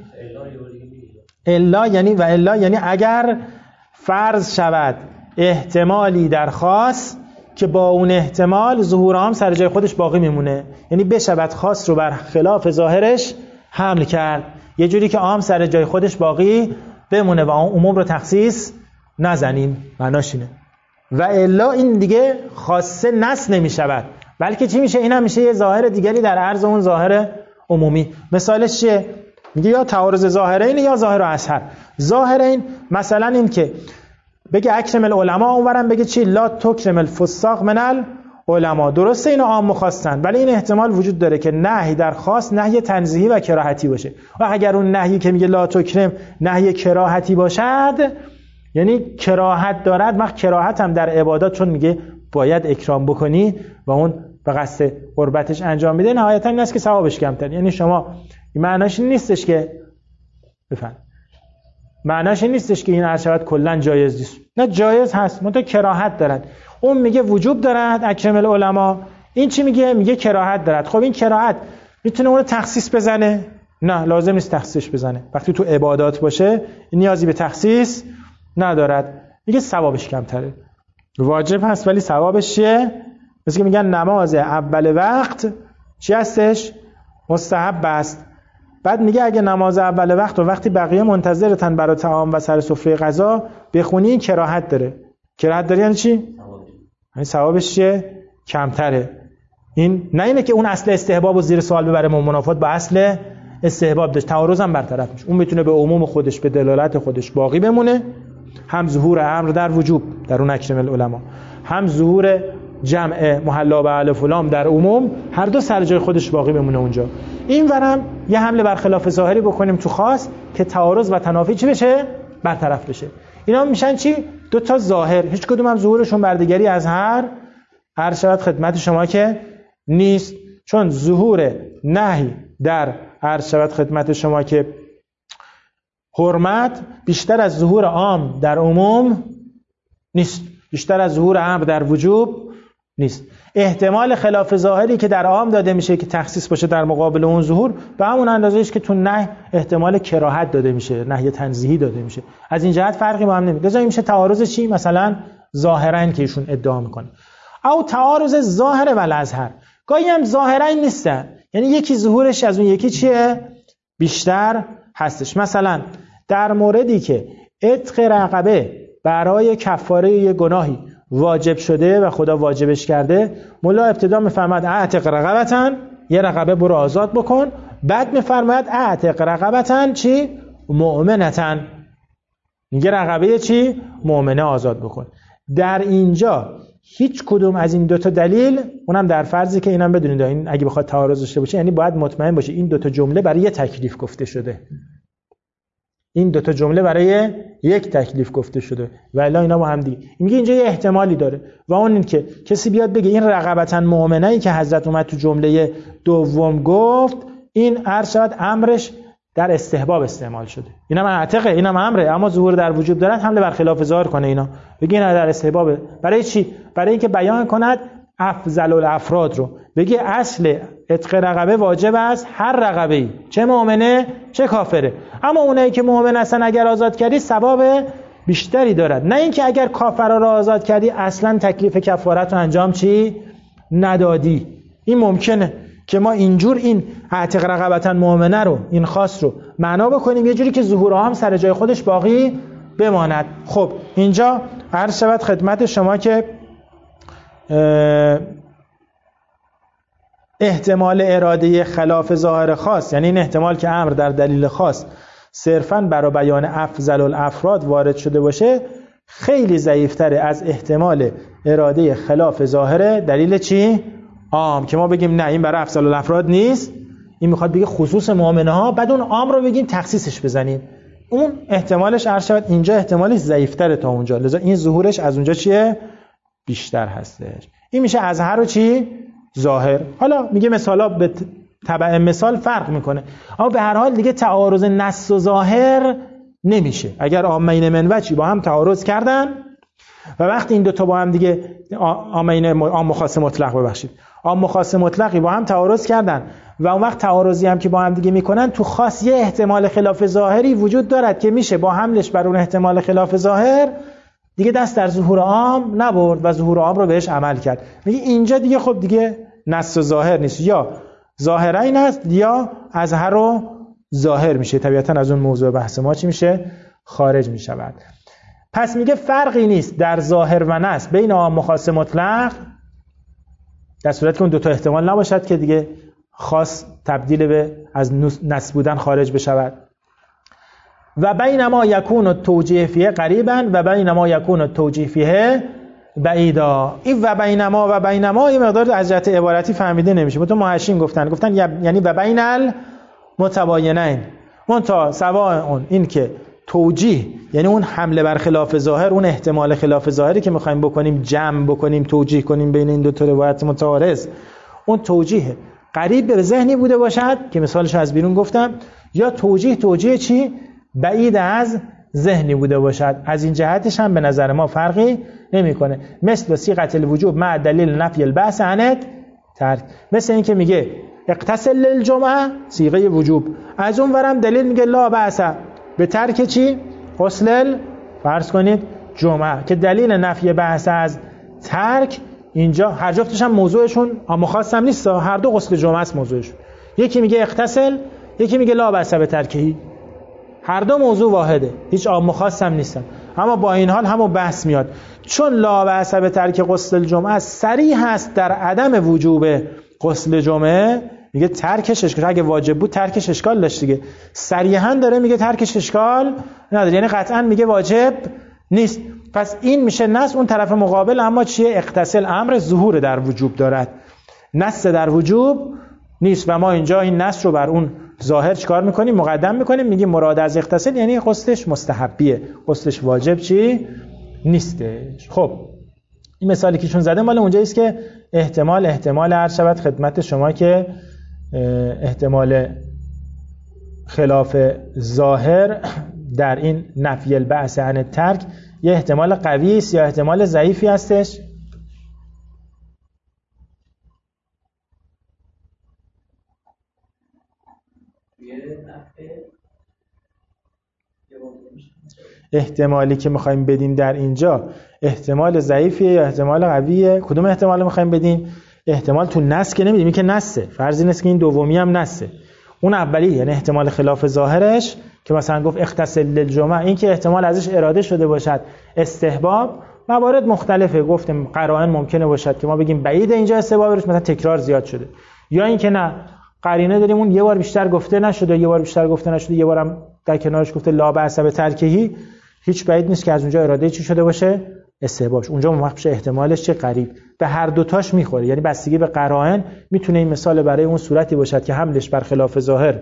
الا یعنی و الا یعنی اگر فرض شود احتمالی در خاص که با اون احتمال ظهور عام سر جای خودش باقی میمونه، یعنی بشود خاص رو بر خلاف ظاهرش حمل کرد یه جوری که عام سر جای خودش باقی بمونه و اون عموم رو تخصیص نزنیم، معناش اینه. و الا این دیگه خاصه نص نمیشود، بلکه چی میشه؟ این هم میشه یه ظاهر دیگری در عرض اون ظاهر عمومی. مثالش چیه؟ میگه یا تعارض ظاهرین یا ظاهر و اظهر. ظاهرین مثلا این که بگه اکرم العلماء، اونورم بگه چی؟ لا تکرم الفساق من العلماء. درسته اینا عام خواستن، ولی این احتمال وجود داره که نهی در خاص نهی تنزیهی و کراهتی باشه، و اگر اون نهی که میگه لا تکرم نهی کراهتی باشد، یعنی کراهت دارد، وقت کراهت هم در عبادات چون میگه باید اکرام بکنی و اون به قصد قربتش انجام میده، نهایتا این است که ثوابش کمتر. یعنی شما معناش این نیستش که بفهم، معناش این نیستش که این هر شود کلا جایز نیست، نه جایز هست، منتها کراهت دارد. اون میگه وجوب دارد اکرم العلماء، این چی میگه؟ میگه کراهت دارد. خب این کراهت میتونه اون رو تخصیص بزنه؟ نه، لازم نیست تخصیص بزنه. وقتی تو عبادات باشه نیازی به تخصیص ندارد. میگه ثوابش کمتره، واجب هست ولی ثوابش چیه؟ مثل که میگن نماز اول وقت چی هستش؟ مستحب است. بعد میگه اگه نماز اول وقت و وقتی بقیه منتظرتن برای طعام و سر سفره غذا بخونی، کراهت داره. کراهت داره یعنی چی؟ یعنی ثوابش چیه؟ کمتره. این نه اینه که اون اصل استحباب و زیر سوال ببره، منافات با اصل استحباب داشت، تعارض هم برطرف میشه. اون میتونه به عموم خودش، به دلالت خودش باقی بمونه، هم ظهور امر در وجوب در اون اکرم العلماء، هم ظهور جمع محلا به الف و لام در عموم، هر دو سر جای خودش باقی بمونه اونجا. این ورم یه حمله بر خلاف ظاهری بکنیم تو خاص که تعارض و تنافی چی بشه؟ برطرف بشه. اینا میشن چی؟ دو تا ظاهر، هیچ کدوم هم ظهورشون بردگری از هر شود خدمت شما که نیست، چون ظهور نهی در هر شود خدمت شما که حرمت بیشتر از ظهور عام در عموم نیست، بیشتر از ظهور امر در وجوب نیست. احتمال خلاف ظاهری که در عام داده میشه که تخصیص باشه در مقابل اون ظهور، به همون اندازه است که تو نهی احتمال کراهت داده میشه، نهی تنزیهی داده میشه. از این جهت فرقی با هم نمیده. لذا میشه تعارض چی؟ مثلا ظاهرین که ایشون ادعا میکنه، او تعارض ظاهر و الاظهر. گاهی هم ظاهرین نیستن، یعنی یکی ظهورش از اون یکی چیه؟ بیشتر هستش. مثلا در موردی که عتق رقبه برای کفاره یه گناهی واجب شده و خدا واجبش کرده، مولا ابتدا میفهمد اعتق رقبتن یه رقبه برو آزاد بکن. بعد میفرماید اعتق رقبتن چی؟ مؤمنتن. میگه رقبه چی؟ مؤمنه آزاد بکن. در اینجا هیچ کدوم از این دوتا دلیل، اونم در فرضی که اینم بدونید این اگه بخواد تعارض داشته باشه، یعنی باید مطمئن باشه این دوتا جمله برای یه تکلیف گفته شده. این دوتا جمله برای یک تکلیف گفته شده و الا اینا با هم دیگه. میگه اینجا یه احتمالی داره و اون این که کسی بیاد بگه این رقبتن مؤمنه‌ای که حضرت اومد تو جمله دوم گفت، این عرض شود امرش در استحباب استعمال شده. اینم اعتقه، اینم امره، اما ظهور در وجوب دارد حمله بر خلاف ظاهر کنه. اینا بگه اینا در استحبابه. برای چی؟ برای اینکه بیان کند افضل الافراد رو. بگه اصل عتق رقبه واجب است هر رقبه‌ای، چه مؤمنه چه کافره. اما اونایی که مؤمن هستن اگر آزاد کردی ثواب بیشتری دارد، نه اینکه اگر کافرا رو آزاد کردی اصلا تکلیف کفارت رو انجام چی ندادی. این ممکنه که ما اینجور این اعتق رقبتن مؤمنه رو، این خاص رو معنا بکنیم یه جوری که ظهورها هم سر جای خودش باقی بماند. خب اینجا عرض شود خدمت شما که احتمال اراده خلاف ظاهر خاص، یعنی این احتمال که امر در دلیل خاص صرفاً برای بیان افضل الافراد وارد شده باشه، خیلی ضعیف‌تره از احتمال اراده خلاف ظاهر دلیل چی؟ عام. که ما بگیم نه این برای افضل الافراد نیست، این میخواد بگه خصوص مؤمنه ها، بعد اون عام رو بگیم تخصیصش بزنیم. اون احتمالش عرض شود اینجا احتمالش ضعیف‌تره تا اونجا، لذا این ظهورش از اونجا چیه؟ بیشتر هستش. این میشه از هر و چی؟ ظاهر. حالا میگه مثالا به تبع مثال فرق میکنه، اما به هر حال دیگه تعارض نص و ظاهر نمیشه. اگر عامین من وجهی با هم تعارض کردن و وقتی این دوتا با هم دیگه عام و خاص مطلق عام و خاص مطلقی با هم تعارض کردن و اون وقت تعارضی هم که با هم دیگه میکنن تو خاص یه احتمال خلاف ظاهری وجود دارد که میشه با حملش بر اون احتمال خلاف ظاهر دیگه دست در ظهور عام نبرد و ظهور عام رو بهش عمل کرد. میگه اینجا دیگه خب دیگه نص و ظاهر نیست، یا ظاهرین است یا از هر و ظاهر میشه، طبیعتا از اون موضوع بحث ما چی میشه؟ خارج میشود. پس میگه فرقی نیست در ظاهر و نص بین عام و خاص مطلق، در صورت که اون دوتا احتمال نباشد که دیگه خاص تبدیل به از نص بودن خارج بشود. و بین ما یکون التوجیه فیه قریبا و بین ما یکون التوجیه فیه بعیدا. این و بین ما یه مقدار از جهت عبارتی فهمیده نمیشه. تو محشین گفتن یعنی و بین المتباینین، منتها سواء اون این که توجیه یعنی اون حمله بر خلاف ظاهر، اون احتمال خلاف ظاهری که میخوایم بکنیم، جمع بکنیم، توجیه کنیم بین این دو تا روایت متعارض، اون توجیه قریب به ذهنی بوده باشد که مثالش از بیرون گفتم، یا توجیه چی؟ بعید از ذهنی بوده باشد. از این جهتش هم به نظر ما فرقی نمیکنه. مثل صیغه الوجوب مع دلیل نفی البحث عن ترک، مثل این که میگه اغتسل للجمعه صیغه وجوب، از اون ورم دلیل میگه لا بأس به ترک چی؟ غسل فرض کنید جمعه، که دلیل نفی بحث از ترک اینجا هر جفتش هم موضوعشون اما خاص هم نیست، هر دو غسل جمعه است موضوعشون. یکی میگه اغتسل، یکی میگه لا بأس به ترکهی، هر دو موضوع واحده، هیچ عام خاص هم نیستن. اما با این حال همون بحث میاد، چون لا بأس به ترک غسل جمعه صریح هست در عدم وجوب غسل جمعه، میگه ترکش اشکال، اگه واجب بود ترکش اشکال داشت دیگه، صریحا داره میگه ترکش اشکال نداره، یعنی قطعا میگه واجب نیست. پس این میشه نص. اون طرف مقابل اما چیه؟ اغتسل امر ظهور در وجوب دارد، نص در وجوب نیست. و ما اینجا این نص رو بر اون ظاهر چیکار میکنیم؟ مقدم میکنیم، میگیم مراد از اغتسل یعنی غسلش مستحبیه، غسلش واجب چی نیستش. خب این مثالی که چون زده مال اونجایی است که احتمال عرض شود خدمت شما که احتمال خلاف ظاهر در این نفی البأس عن ترک یه احتمال قوی است یا احتمال ضعیفی هستش؟ احتمالی که میخوایم بدیم در اینجا احتمال ضعیفیه یا احتمال قویه؟ کدوم احتمال میخوایم بدیم؟ احتمال تو نص که نمیدیم، این که نصه، فرض اینه که این دومی هم نصه. اون اولی یعنی احتمال خلاف ظاهرش که مثلا گفت اغتسل للجمعه، این که احتمال ازش اراده شده باشد استحباب، موارد مختلفه، گفتیم قرائن ممکنه باشد که ما بگیم بعید اینجا استحباب روش، مثلا تکرار زیاد شده، یا اینکه نه قرینه داریم اون یه بار بیشتر گفته نشده، یه بار بیشتر گفته نشده، یه بارم در کنارش گفته لا بأس بترکهی، هیچ بعید نیست که از اونجا اراده چی شده باشه؟ استحبابش. اونجا موقعش احتمالش چه قریب به هر دوتاش میخوره، یعنی بستگی به قرائن میتونه این مثال برای اون صورتی باشد که حملش بر خلاف ظاهر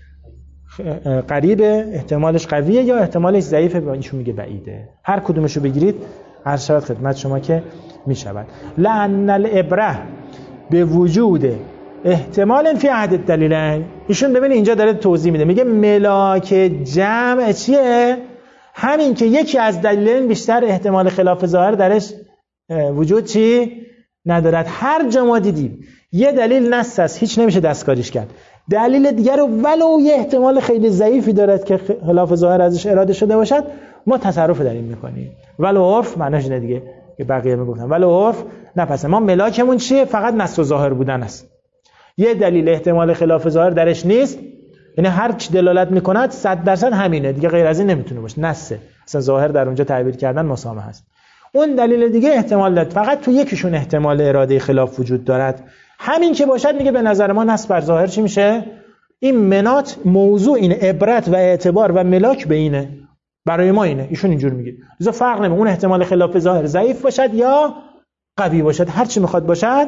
قریبه، احتمالش قویه، یا احتمالش ضعیفه و ایشون میگه بعیده. هر کدومشو بگیرید عرض شود خدمت شما که میشود. لأن العبره به وجود احتمال فی احد الدلیلین. ایشون ببین اینجا داره توضیح میده، میگه ملاک جمع چیه؟ همین که یکی از دلیلین بیشتر احتمال خلاف ظاهر درش وجود چی ندارد. هر جا ما دیدیم یه دلیل نص است هیچ نمیشه دستکاریش کرد، دلیل دیگر رو ولو یه احتمال خیلی ضعیفی دارد که خلاف ظاهر ازش اراده شده باشد، ما تصرف در این میکنیم. ولو عرف معناش اینه دیگه که بقیه میگفتن ولو عرف نه، پس ما ملاکمون چیه؟ فقط نص و ظاهر بودن است. یه دلیل احتمال خلاف ظاهر درش نیست، یعنی هر چی دلالت میکند 100% همینه دیگه، غیر از این نمیتونه باشه، نصه. اصلا ظاهر در اونجا تعبیر کردن مسامحه است. اون دلیل دیگه احتمال داد، فقط تو یکیشون احتمال اراده خلاف وجود دارد. همین که باشد میگه به نظر ما نص بر ظاهر چی میشه؟ این منات موضوع اینه، عبرت و اعتبار و ملاک به اینه، برای ما اینه. ایشون اینجور میگه لذا فرق نمیکنه اون احتمال خلاف ظاهر ضعیف باشد یا قوی باشد، هر چی میخواد باشد.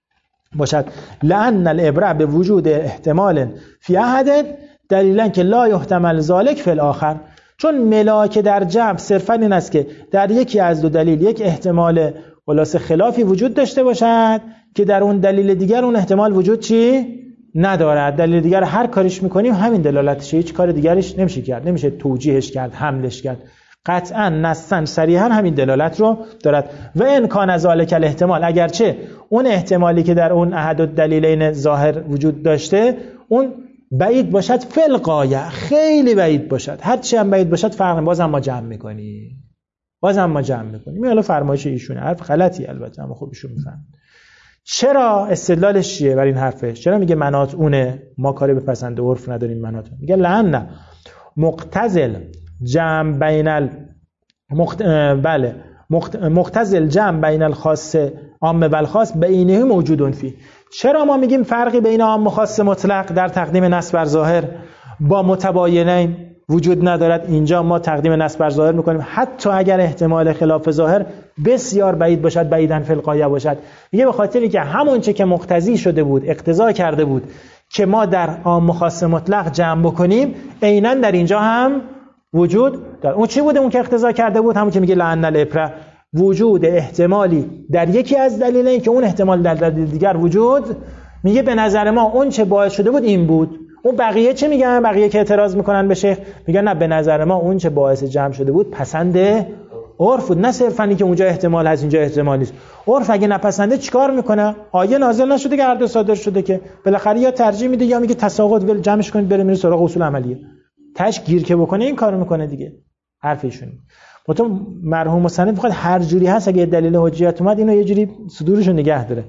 لأن العبره به وجود احتمال فی احد دلیلا که لا یحتمل ذلک فی الاخر. چون ملاک در جمع صرفا این است که در یکی از دو دلیل یک احتمال خلاص خلافی وجود داشته باشد که در اون دلیل دیگر اون احتمال وجود چی ندارد. دلیل دیگر هر کاریش میکنیم همین دلالتشه، هیچ کار دیگرش نمیشه کرد، نمیشه توجیهش کرد، حملش کرد. قطعا نصا صریحا همین دلالت رو دارد. و ان کان ذلک الاحتمال، اگرچه اون احتمالی که در اون احد الدلیلین ظاهر وجود داشته اون بعید باشد، فلقایه خیلی بعید باشد، هر چی هم بعید باشد فرق بازم ما جمع میکنیم، این حالا فرمایش ایشونه، حرف غلطی البته اما خب ایشون میفهمه. چرا استدلالش چیه بر این حرفش؟ چرا میگه منات اونه، ما کاری به پسند عرف نداریم منات؟ میگه لأن مقتضل جمع بین مقتضل جمع بین الخاص عام و الخاص بینه موجودون فی. چرا ما میگیم فرقی بین عام و خاص مطلق در تقدیم نص بر ظاهر با متباینین وجود ندارد؟ اینجا ما تقدیم نص بر ظاهر میکنیم حتی اگر احتمال خلاف ظاهر بسیار بعید باشد، بعیدن فی الغایه باشد. میگه به خاطری که همون چه که مقتضی شده بود، اقتضا کرده بود که ما در عام و خاص مطلق جمع بکنیم، عیناً در اینجا هم وجود داره. اون چی بوده اون که اقتضا کرده بود؟ همون که میگه لأن العبره وجود احتمالی در یکی از دلیلین که اون احتمال در دلیل دیگر وجود، میگه به نظر ما اون چه باعث شده بود این بود. اون بقیه چه میگن؟ بقیه که اعتراض میکنن به شیخ میگن نه، به نظر ما اون چه باعث جمع شده بود پسند عرف بود، نه صرفا اینکه اونجا احتمال هست اینجا احتمال نیست. عرف اگه نپسنده چیکار میکنه؟ آیه نازل نشده که هر دو صادر شده که بالاخره یا ترجیح میده یا میگه تساقط ول جمعش کنید بریم سراغ اصول عملیه. تاش گیر که بکنه این کارو میکنه دیگه. حرفشون مثلا مرحوم مصنف میخواد هر جوری هست اگه دلیل حجیت اومد اینو یه جوری صدورشو نگه داره،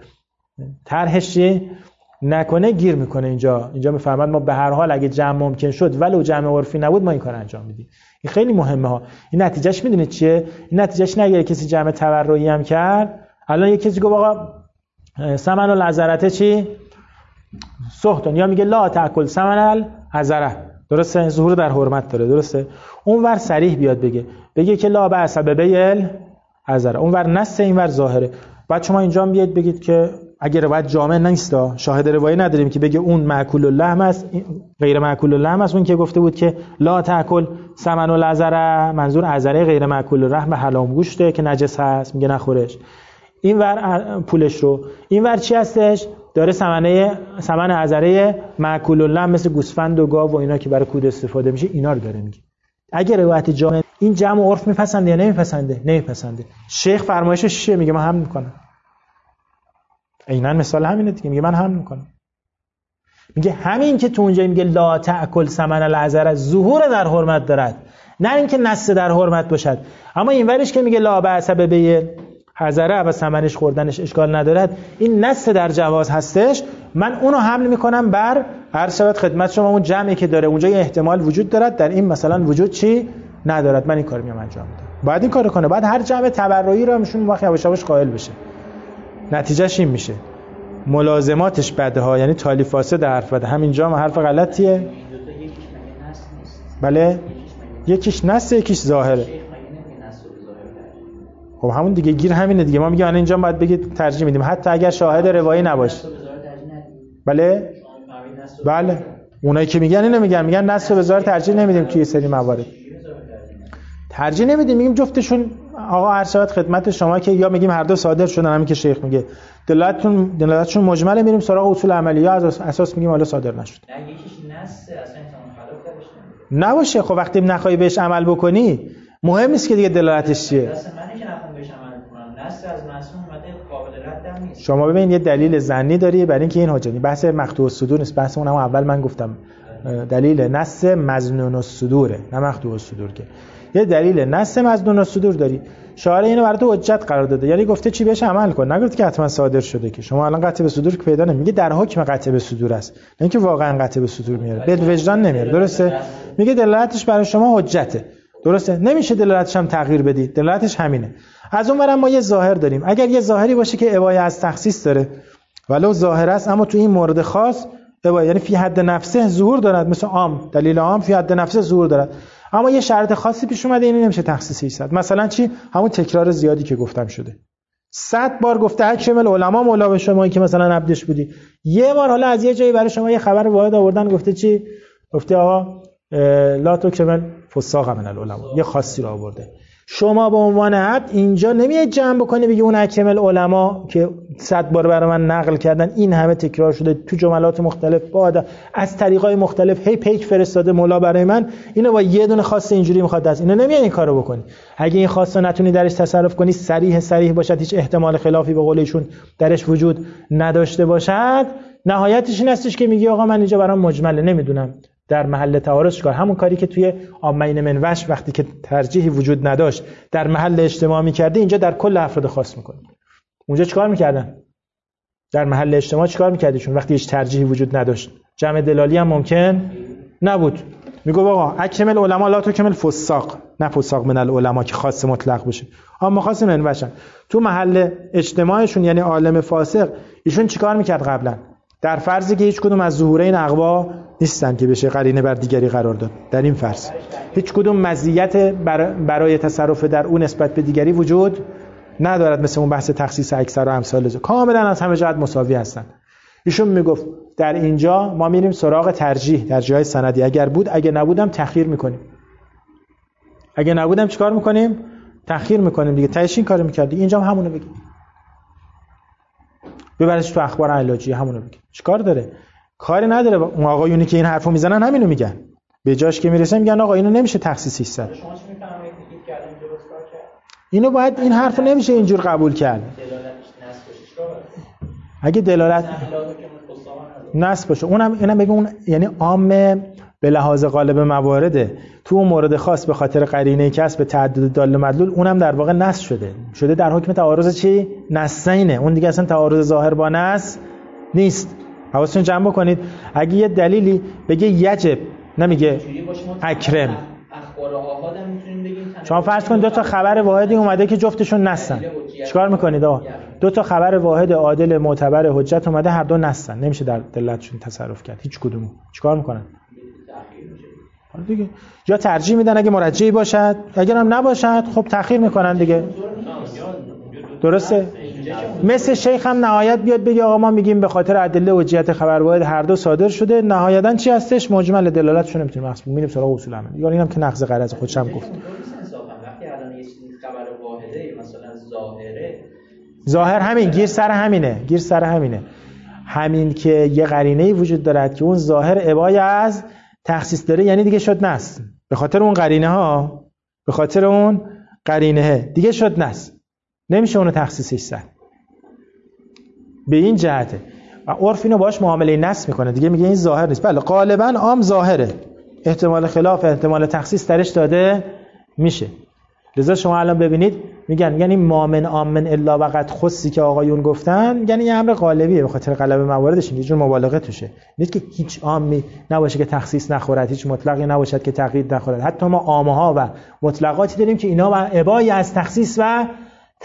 طرحش نکنه گیر میکنه. اینجا میفهمد ما به هر حال اگه جمع ممکن شد ولو جمع عرفی نبود ما این کار انجام میدیم. این خیلی مهمه ها. این نتیجهش میدونید چیه؟ این نتیجهش نگه کسی جمع تبرعی هم کرد، الان یه کسی گفت آقا ثمن العذره چی؟ سحتون، یا میگه لا تاکل ثمن العذره، درسته؟ ظهور در حرمت داره، درسته؟ اون ور صریح بیاد بگه که لا بأس ببیع العذره، اون ور نص این ور ظاهره. بعد شما اینجا بیاد بگید که اگه روایت جامع نیست، شاهد روایی نداریم که بگه اون مأکول اللحم است غیر مأکول اللحم است، اون که گفته بود که لا تاکل ثمن العذره منظور عذره غیر مأکول اللحم حرام گوشته که نجس هست، میگه نخورش. این ور پولش رو، این ور چی هستش؟ داره ثمن عذره مأکول اللحم مثل گوسفند و گاو و اینا که برای کود استفاده میشه اینا رو داره میگه. اگه روایت جامع این جمع و عرف میپسنده یا نمیپسنده؟ شیخ فرمایشش چیه؟ میگه من هم میکنم. عیناً مثال همینه دیگه، میگه من هم میکنم. میگه همین که تو اونجا میگه لا تاکل ثمن العذره ظهور در حرمت دارد، نه اینکه نص در حرمت باشد. اما این ورش که میگه لا بأس ببیع العذره و ثمنش خوردنش اشکال ندارد، این نص در جواز هستش. من اونو حمل میکنم بر هر شود خدمت شما اون جمعی که داره اونجا یه احتمال وجود دارد، در این مثلا وجود چی ندارد، من این کارو میام انجام میدم. بعد این کارو کنه، بعد هر جمع تبرعی رو همشون وقت یواش یواش قائل بشه. نتیجهش این میشه ملازماتش بده ها، یعنی تالی فاسد حرف بده. همینجا هم حرف غلطیه. بله یکیش نص یکیش ظاهره. خب همون دیگه گیر همینه دیگه. ما میگیم اینجا باید بگید ترجیح میدیم حتی اگر شاهد روایی نباشه. بله بله اونایی که میگن اینو میگن نص به ظاهر ترجیح نمیدیم توی سری موارد. ترجیح نمیدیم، میگیم جفتشون آقا هر شود خدمت شما که یا میگیم هر دو صادر شدن، همین که شیخ میگه دلالتشون مجمله، میریم سراغ اصول عملی یا از اساس میگیم حالا صادر نشد. نه یکیش نص اصلا خلاف درش نباشه. خب وقتی نخوای بهش عمل بکنی مهم نیست که دیگه دلالتش چیه. اصلا من که نخوام بهش عمل کنم، نص از معصوم اومده قابل رد نیست. شما ببین یه دلیل ظنی داری برای اینکه این حجتی، بحث مقطوع الصدور نیست، بحث اون هم اول من گفتم دلیل نص مظنون الصدوره نه مقطوع الصدور. که یه دلیل نص مظنون الصدور داری، شارع اینو برات حجت قرار داده، یعنی گفته چی بهش عمل کن، نگفته که حتما صادر شده. که شما الان قطع به صدور که پیدا نمیگه در حکم قطع به صدور است، نه اینکه واقعا قطع به صدور میاره، به وجدان نمیاره. درسته؟ میگه دلالتش برای شما حجته. درسته؟ نمیشه دلالتش هم تغییر بدی، دلالتش همینه. از اون برم ما یه ظاهر داریم. اگر یه ظاهری باشه که ابایه از تخصیص داره ولو ظاهر است، اما تو این مورد خاص ابایه یعنی فی حد نفسه ظهور دارد، مثل عام، دلیل عام فی حد نفسه ظهور دارد، اما یه شرط خاصی پیش اومده، این نمیشه تخصیص 100. مثلا چی؟ همون تکرار زیادی که گفتم شده. 100 بار گفته اکرم العلماء مولا به شما که مثلا عبدش بودی، یه بار حالا از یه جایی برای شما یه خبر واحد آوردن گفته چی؟ گفته آقا لا تکمل فساق من العلماء، یه خاصی رو آورده. شما به عنوان عبد اینجا نمیاد جمع بکنی بگی اون اکرم العلماء که 100 بار برای من نقل کردن این همه تکرار شده تو جملات مختلف با از طریقای مختلف هی پیک فرستاده مولا برای من، اینو با یه دونه خاص اینجوری میخواد اینو نمیاد این کارو بکنی. اگه این خاص رو نتونی درش تصرف کنی، صریح باشد، هیچ احتمال خلافی به قول ایشون درش وجود نداشته باشد، نهایتش این هستش که میگی آقا من اینجا برام مجمله، نمیدونم در محل تعارض چیکار. همون کاری که توی عامین من وجه وقتی که ترجیحی وجود نداشت در محل اجتماع می‌کردی، اینجا در کل افراد خاص می‌کنی. اونجا چیکار می‌کردن؟ در محل اجتماع چیکار می‌کردیشون وقتی هیچ ترجیحی وجود نداشت؟ جمع دلالی هم ممکن نبود. میگه آقا اکرم العلماء لا تکمل فساق، نه فساق من العلماء که خاص مطلق بشه، اما خاص من وجه. تو محل اجتماعشون یعنی عالم فاسق، ایشون چیکار می‌کرد قبلا؟ در فرضی که هیچ کدوم از ظهورین اقوا نیستن که بشه قرینه بر دیگری قرار داد، در این فرض هیچ کدوم مزیت برای تصرف در اون نسبت به دیگری وجود ندارد، مثل اون بحث تخصیص اکثر و امثال کاملا از همه جهت مساوی هستن. ایشون میگفت در اینجا ما میریم سراغ ترجیح‌های سندی، اگر بود، اگه نبودم تأخیر میکنیم. اگه نبودم چیکار میکنیم؟ تأخیر میکنیم دیگه. تهش این کارو میکردی، اینجا هم همونو بگی، ببرش تو اخبار علاجی همونو بگی. چیکار داره؟ کاری نداره. اون آقایونی که این حرفو میزنن همینو میگن، به جاش که میرسه میگن آقا اینو نمیشه تخصیص 600. شما چی میفهمید که الان اینجا درست کار کرد؟ اینو باید این حرفو نمیشه اینجور قبول کرد. اگه دلالت نص باشه، اینم بگم اون یعنی عام به لحاظ غالب موارده، تو اون مورد خاص به خاطر قرینه کسب تعدد دال مدلول اونم در واقع نص شده در حکم تعارض چی؟ نصینه. اون دیگه اصلا تعارض ظاهر با نص نیست. حواستون جمع بکنید. اگه یه دلیلی بگه یجب، نمیگه اکرم، اخبار آحاد هم میتونیم بگیم. شما فرض کنید دو تا خبر واحدی اومده که جفتشون نصن، چیکار میکنید آقا؟ دو تا خبر واحد عادل معتبر حجت اومده، هر دو نصن، نمیشه در دلالتشون تصرف کرد هیچ کدومو. چیکار میکنن دیگه؟ یا ترجیح میدن اگه مرجحی باشد، اگر هم نباشد خب تأخیر میکنن دیگه. درسته؟ مثل شیخ هم نهایت بیاد بگه آقا ما میگیم به خاطر ادله حجیت خبر واحد هر دو صادر شده، نهایتاً چی هستش؟ مجمل دلالتشون نمیتونیم محسوب، میریم سراغ اصول عملی. یا اینم که نقض غرض خودش هم گفت. وقتی الان یه چیزی خبر واحده مثلا ظاهره، ظاهر همین گیر سر همینه. همین که یه قرینه‌ای وجود دارد که اون ظاهر ابای از تخصیص داره، یعنی دیگه شد نص. به خاطر اون قرینه دیگه شد نص، نمیشه اونو تخصیصش زد. به این جهته و عرف اینو باش معامله نص میکنه دیگه، میگه این ظاهر نیست. بله غالبا عام ظاهره، احتمال خلاف احتمال تخصیص درش داده میشه. لذا شما الان ببینید میگن یعنی مامن آمن الا وقت خصی که آقایون گفتن، یعنی یه امر غالبیه به خاطر غلبه مواردش، یه جور مبالغه توشه. نیست که هیچ عامی نباشه که تخصیص نخورد، هیچ مطلقی نباشد که تقیید نخورد. حتی ما عامه ها و مطلقاتی داریم که اینا و ابای از تخصیص و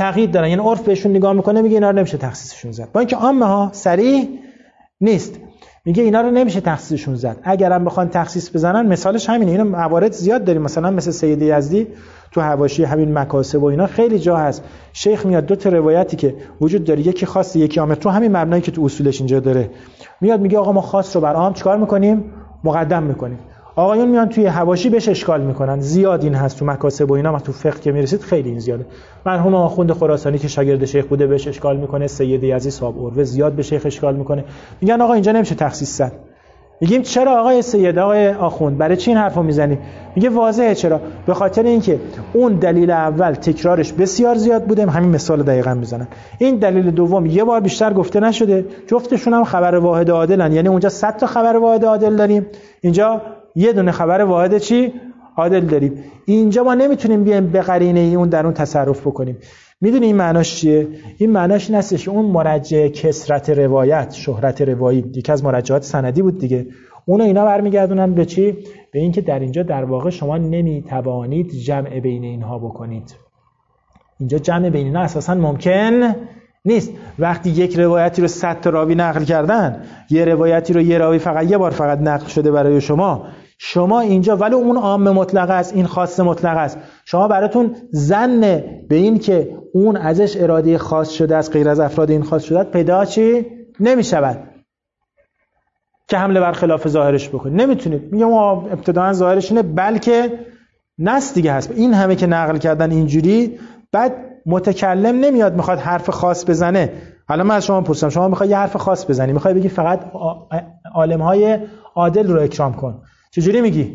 تقیید دارن، یعنی عرف بهشون نگاه میکنه میگه اینا رو نمیشه تخصیصشون زد. با اینکه عامه ها صریح نیست، میگه اینا رو نمیشه تخصیصشون زد. اگرم بخوان تخصیص بزنن مثالش همینه. اینا موارد زیاد داریم، مثلا مثل سید یزدی تو حواشی همین مکاسب و اینا خیلی جا هست شیخ میاد دو تا روایتی که وجود داره، یکی خاص یکی عام، تو همین مبنایی که تو اصولش اینجا داره میاد میگه آقا ما خاص رو بر عام چیکار میکنیم؟ مقدم میکنیم. آقایون میان توی حواشی بهش اشکال میکنن. زیاد این هست تو مکاسب و اینا، تو فقه که میرسید خیلی این زیاده. مرحوم آخوند خراسانی که شاگرد شیخ بوده بهش اشکال میکنه، سید یزدی صاحب عروه زیاد به شیخ اشکال میکنه، میگن آقا اینجا نمیشه تخصیص زد. میگیم چرا آقای سید، آقای آخوند، برای چی این حرفو میزنی؟ میگه واضحه چرا، به خاطر اینکه اون دلیل اول تکرارش بسیار زیاد بوده، همین مثال دقیقاً میزنن. این دلیل دوم یه بار بیشتر گفته نشده، جفتشون هم خبر واحد عادلن، یعنی اونجا 100 تا خبر واحد عادل داریم، اینجا یه دونه خبر واحد چی؟ عادل داریم. اینجا ما نمیتونیم بیایم به قرینه اون در اون تصرف بکنیم. میدونی این معناش چیه؟ این معناش این هستش که اون مرجع کثرت روایت، شهرت روایی، یکی از مرجعات سندی بود دیگه، اونو اینا برمیگردونن به چی؟ به این که در اینجا در واقع شما نمیتوانید جمع بین اینها بکنید. اینجا جمع بین اینها اساساً ممکن نیست. وقتی یک روایتی رو 100 تا راوی نقل کردن، یه روایتی رو یه راوی فقط یه بار فقط نقل شده برای شما اینجا ولی اون عام مطلق است، این خاص مطلق است، شما براتون ظن به این که اون ازش اراده خاص شده است غیر از افراد این خاص شده پیدا چی نمی شود که حمله بر خلاف ظاهرش بکنید. نمیتونید. میگم ابتداء ظاهرش اینه، بلکه نص دیگه هست. این همه که نقل کردن اینجوری، بعد متکلم نمیاد میخواد حرف خاص بزنه. حالا من از شما پرسیدم، شما میخوای یه حرف خاص بزنی، میخوای بگی فقط عالم‌های عادل رو اکرام کن، چجوری میگی؟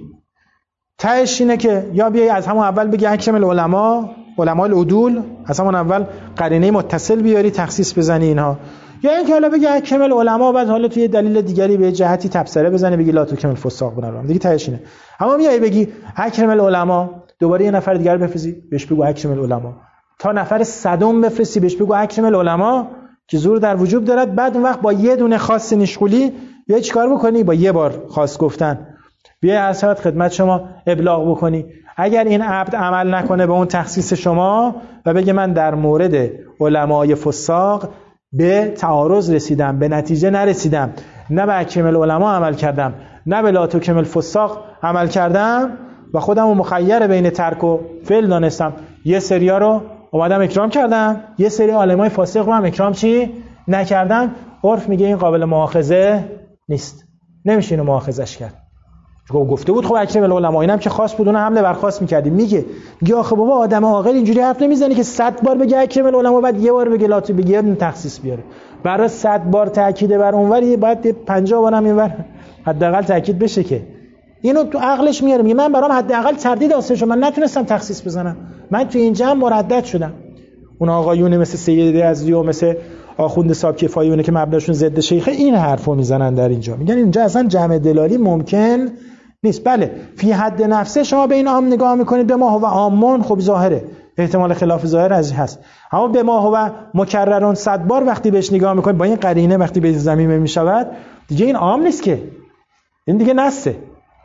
تهش اینه که یا بیای از همون اول بگی اکرم العلماء، علماء العدول، از همون اول قرینه متصل بیاری تخصیص بزنی اینها، یا اینکه حالا بگی اکرم العلماء بعد حالا توی دلیل دیگری به جهتی تبصره بزنی بگی لا تکرم الفساق بنرام دیگه. تهش اینه. اما میای بگی اکرم العلماء، دوباره یه نفر دیگر بفرستی بهش بگو اکرم العلماء، تا نفر صدم بفرستی بهش بگو اکرم العلماء که زور در وجوب دارد. بعد اون وقت با یه دونه خاص نشغولی بیای چیکار بکنی؟ با یه بار خاص گفتن بیای از خدمت شما ابلاغ بکنی. اگر این عبد عمل نکنه به اون تخصیص شما و بگه من در مورد علمای فساق به تعارض رسیدم، به نتیجه نرسیدم، نه به اکرم العلماء عمل کردم، نه به لا تکرم الفساق عمل کردم و خودم رو مخیر بین ترک و فعل دانستم، یه سریا رو اومدم اکرام کردم، یه سری علمای فاسق رو هم اکرام چی نکردم، عرف میگه این قابل مؤاخذه نیست، نمیشه اینو مؤاخذش کرد. گفته بود خب اکرم العلماء، اینم که خاص بود اون حمله بر خاص می‌کردیم. میگه آخه بابا آدم عاقل اینجوری حرف نمیزنه که 100 بار بگه اکرم العلماء بعد یه بار بگه لا تو بگه یه تخصیص بیاره. برای 100 بار تاکید بر اونور بعد 50 بارم اینور حداقل تاکید بشه که اینو تو عقلش میاره. میگه من برام حداقل تردید واسه شما، من نتونستم تخصیص بزنم، من تو این جمع مردد شدم. اون آقایون مثل سید یزدی و مثل آخوند صاحب کفاییونه که مبناشون ضد شیخه این حرفو میزنن در اینجا، میگن اینجا اصلا جمع دلالی ممکن نیست. بله فی حد نفسه شما به این عام نگاه میکنید، به ما هو عامون، خب ظاهره احتمال خلاف ظاهر از هست، اما به ما هو مکررون 100 بار وقتی بهش نگاه میکنید با این قرینه وقتی به زمینه میشود دیگه این عام نیست که، این دیگه نسه،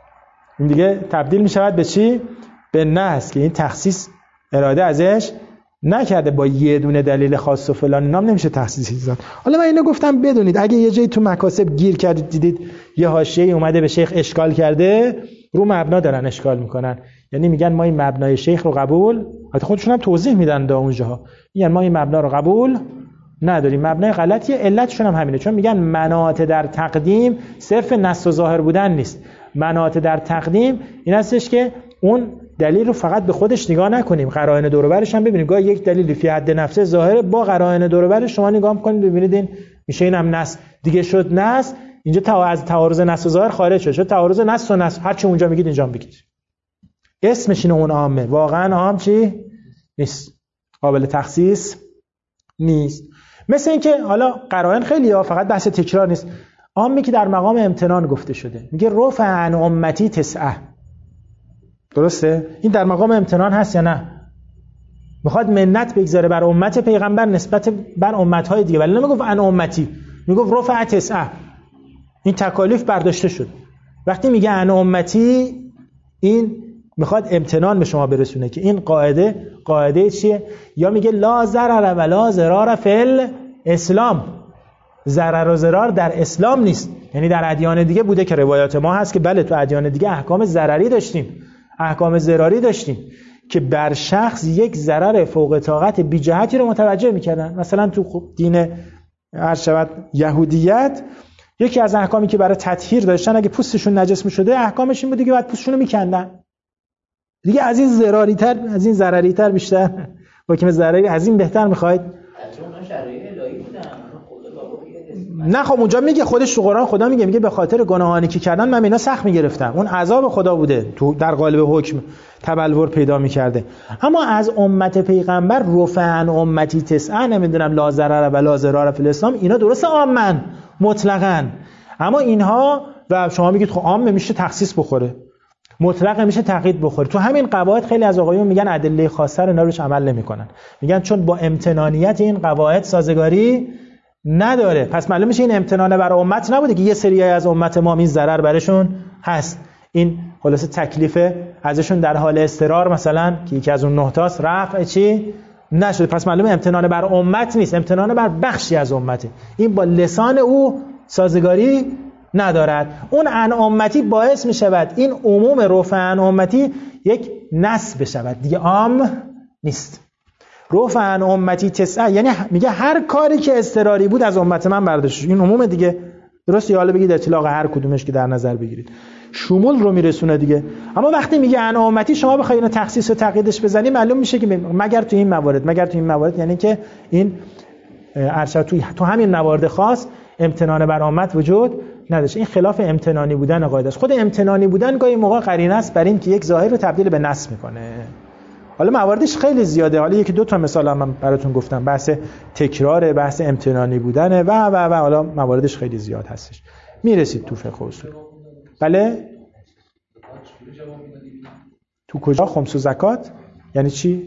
این دیگه تبدیل میشود به چی؟ به نس که این تخصیص اراده ازش نکرده، با یه دونه دلیل خاص و فلان نام نمیشه تخصیصی زد. حالا من اینو گفتم بدونید اگه یه جایی تو مکاسب گیر کردید دیدید یه حاشیه اومده به شیخ اشکال کرده، رو مبنا دارن اشکال میکنن، یعنی میگن ما این مبنای شیخ رو قبول، حتی خودشون هم توضیح میدن دا اونجاها، میگن ما این مبنا رو قبول نداریم، مبنای غلطیه. علتشون هم همینه، چون میگن مناط در تقدیم صرف نص و ظاهر بودن نیست، مناط در تقدیم این هستش که اون دلیل رو فقط به خودش نگاه نکنیم، قرائن دور و برش هم ببینیم. گاهی یک دلیل فی حد نفسه ظاهره، با قرائن دور و برش شما نگاه می‌کنید ببینید این میشه اینم نص دیگه شد نص، اینجا از تعارض نص و ظاهر خارج شد تعارض نص و نص، هر چی اونجا میگید اینجا بگید، اسمش اینه اون عامه، واقعا عام چی نیست، قابل تخصیص نیست. مثل اینکه حالا قرائن خیلی ها، فقط بحث تکرار نیست، عامی که در مقام امتنان گفته شده، میگه رفع عن امتی تسعه، درسته؟ این در مقام امتنان هست یا نه؟ میخواد منت بگذاره بر امت پیغمبر نسبت بر امتهای دیگه، ولی نمیگفت عن امتی، میگفت رفع تسعه، این تکالیف برداشته شد. وقتی میگه عن امتی این میخواد امتنان به شما برسونه که این قاعده چیه؟ یا میگه لا ضرر و لا ضرار فی الاسلام، ضرر و ضرار در اسلام نیست. یعنی در ادیان دیگه بوده که روایات ما هست که بله تو ادیان دیگه احکام ضرری داشتیم، احکام ضراری داشتیم که بر شخص یک ضرر فوق طاقت بی جهتی رو متوجه میکردن. مثلا تو دین عرض شود یهودیت یکی از احکامی که برای تطهیر داشتن اگه پوستشون نجس میشده احکامش این بود که بعد پوستشون رو میکندن دیگه. از این ضراری‌تر از این ضرری‌تر بیشتر با که ضرری از این بهتر میخواید؟ نه خب اونجا میگه خودش تو قرآن خدا میگه به خاطر گناهانی که کردن من اینا سخت میگرفتم. اون عذاب خدا بوده تو در قالب حکم تبلور پیدا میکرده. اما از امت پیغمبر رفعن امتی تسعه نمیدونم لا ضرر و لا ضرار فی الاسلام، اینا درسته عامن مطلقاً، اما اینها و شما میگید خب عام میشه تخصیص بخوره، مطلق میشه تقیید بخوره. تو همین قواعد خیلی از آقایون میگن ادله خاصه رو اینا روش عمل نمیکنن، میگن چون با امتنانیت این قواعد سازگاری نداره. پس معلوم میشه این امتنانه برای امت نبوده که یه سری از امت ما این ضرر برشون هست، این خلاصه تکلیف ازشون در حال اضطرار مثلا که یکی از اون 9 تاست رفع چی نشده. پس معلومه امتنانه بر امت نیست، امتنانه بر بخشی از امته. این با لسان او سازگاری ندارد. اون عن امتی باعث میشود این عموم رفع عن امتی یک نصب بشود دیگه، عام نیست. رفع عن امتی تسعه یعنی میگه هر کاری که اضطراری بود از امت من برداشت، این عموم دیگه. درسته حالا بگید اطلاق هر کدومش که در نظر بگیرید شمول رو میرسونه دیگه. اما وقتی میگه عن امتی شما بخواید اینو تخصیص و تقییدش بزنی معلوم میشه که مگر تو این موارد یعنی که این ارشد تو همین موارد خاص امتنان بر امت وجود نداشت. این خلاف امتنانی بودن قاعده است. خود امتنانی بودن گاهی موقع قرینه است بر این که یک ظاهر رو تبدیل به نص میکنه. حالا مواردش خیلی زیاده، حالا یکی دو تا مثال من براتون گفتم، بحث تکرار، بحث امتنانی بودنه و حالا مواردش خیلی زیاد هستش. میرسید تو فقه اصول. بله تو کجا؟ خمس و زکات یعنی چی؟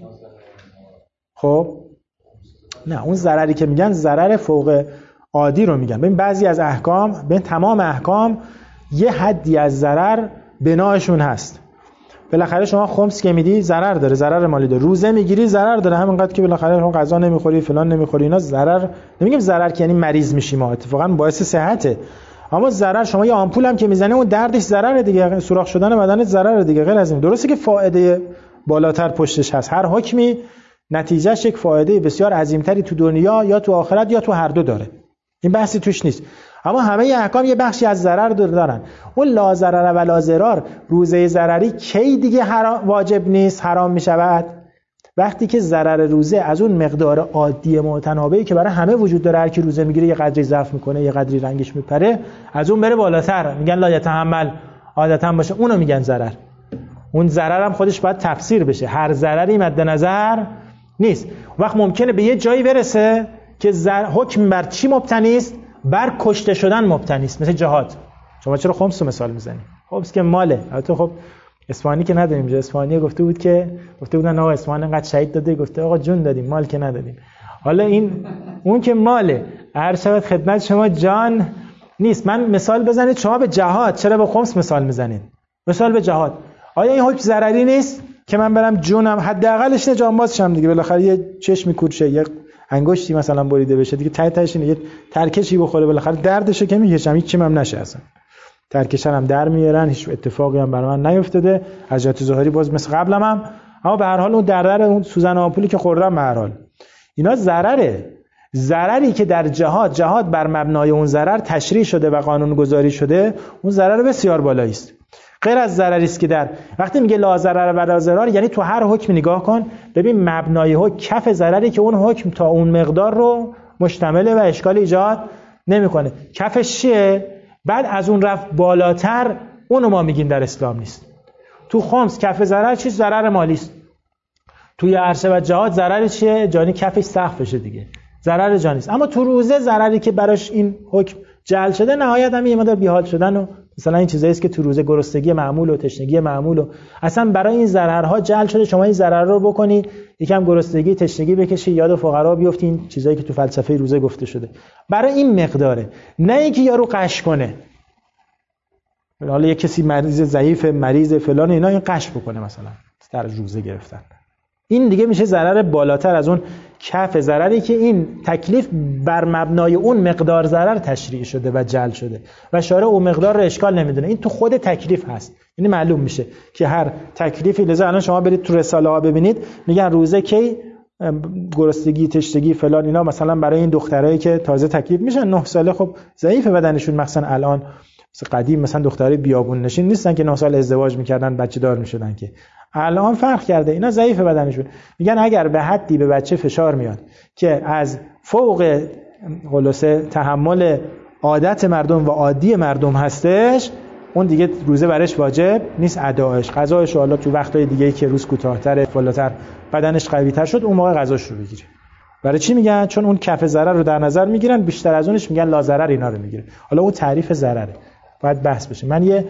خب نه اون ضرری که میگن ضرر فوق عادی رو میگن. ببین بعضی از احکام، ببین تمام احکام یه حدی از ضرر بناشون هست. بالاخره شما خمس که میدی ضرر داره، ضرر مالی داره. روزه میگیری ضرر داره، همینقدر که بالاخره شما غذا نمیخوری فلان نمیخوری، اینا ضرر. نمیگیم ضرر که یعنی مریض میشی، ما اتفاقا باعث صحته. اما ضرر شما یه آمپول هم که میزنه اون دردش ضرره دیگه، سوراخ شدن بدنت ضرره دیگه. غیر از این درسته که فایده بالاتر پشتش هست، هر حکمی نتیجهش یک فایده بسیار عظیمتری تو دنیا یا تو آخرت یا تو هر دو داره، این بحثی توش نیست. اما همه احکام یه بخشی از ضرر دارن. اون لا ضرر و لا ضرار، روزه ضرری کی دیگه واجب نیست، حرام میشود؟ وقتی که ضرر روزه از اون مقدار عادی متناوبی که برای همه وجود داره، هر کی روزه میگیره یه قدری ضعف میکنه، یه قدری رنگش میپره، از اون بره بالاتر، میگن لا یتحمل عادتا باشه، اونو میگن ضرر. اون ضرر هم خودش باید تفسیر بشه، هر ضرری مد نظر نیست. وقت ممکنه به یه جایی برسه که حکم بر چی مبتنی است؟ بر کشته شدن مبتنی است، مثل جهاد. شما چرا خمس رو مثال میزنی؟ خمس که ماله. البته خب اصفهانی که نداریم، جا اصفهانی گفته بودن آقا اصفهان انقدر شهید داده، گفته آقا جون دادیم مال که ندادیم. حالا اون که ماله، هر شب خدمت شما جان نیست. من مثال بزنید شما به جهاد، چرا به خمس مثال میزنید؟ مثال به جهاد. آیا این حکم ضرری نیست که من برم جونم حداقلش نه جان بازشم دیگه، بالاخره یه چشمی کورشه، یه انگشتی مثلا بریده بشه دیگه، تهش اینه یه ترکشی بخوره، بالاخره دردشو که میکشم، هیچ چیم هم نشه، اصلا ترکشن هم در میارن، هیچ اتفاقی هم برای من نیفتاده، از جهت ظاهری باز مثل قبلم هم. اما به هر حال اون دردر اون سوزن آمپولی که خوردم به هر حال اینا ضرری که در جهاد بر مبنای اون ضرر تشریع شده و قانون گذاری شده، اون ضرر بسیار بالایی است. غیر از ضرری است که در وقتی میگه لا ضرر و لا ضرار، یعنی تو هر حکم نگاه کن ببین مبنای حکم کف ضرری که اون حکم تا اون مقدار رو مشتمله و اشکال ایجاد نمیکنه، کفش چیه؟ بعد از اون رفت بالاتر، اونو ما میگیم در اسلام نیست. تو خمس کف ضرر چیه؟ ضرر مالی است. توی عرشه و جهاد ضرر چیه؟ جانی کفش سقفشه دیگه، ضرر جانی است. اما تو روزه ضرری که براش این حکم جعل شده نهایت هم یه مقدار بیحال شدن و مثلا این چیزایی است که تو روزه گرسنگی معمول و تشنگی معمول و اصلا برای این ضررها جعل شده، شما این ضرر رو بکنی یکم گرسنگی تشنگی بکشی، یاد فقرا بیفتی، این چیزایی که تو فلسفه روزه گفته شده برای این مقداره، نه اینکه یارو قش کنه. حالا یه کسی مریض ضعیف، مریض فلان اینا، این قش بکنه مثلا در روزه گرفتن، این دیگه میشه ضرر بالاتر از اون کف ضرری که این تکلیف بر مبنای اون مقدار ضرر تشریع شده و جعل شده و شارع اون مقدار رو اشکال نمیدونه. این تو خود تکلیف هست، یعنی معلوم میشه که هر تکلیفی. لذا الان شما برید تو رساله ها ببینید میگن روزه کی گرسنگی، تشنگی، فلان اینا، مثلا برای این دخترایی که تازه تکلیف میشن 9 ساله، خب ضعیف بدنشون، مثلا الان قدیم مثلا دخترای بیابون نشین نیستن که 9 سال ازدواج میکردن بچه دار میشدن، که الان فرق کرده، اینا ضعیف بدنشون. میگن اگر به حدی به بچه فشار میاد که از فوق خلاصه تحمل عادت مردم و عادی مردم هستش، اون دیگه روزه برش واجب نیست ادایش. قضایش حالا تو وقتای دیگه‌ای که روز کوتاه‌تره، فلاتر، بدنش قوی‌تر شد، اون موقع قضاش رو بگیره. برای چی میگن؟ چون اون کف ضرر رو در نظر میگیرن، بیشتر از اونش میگن لا ضرر اینا رو میگیره. حالا اون تعریف ضرره، باید بحث بشه. من یه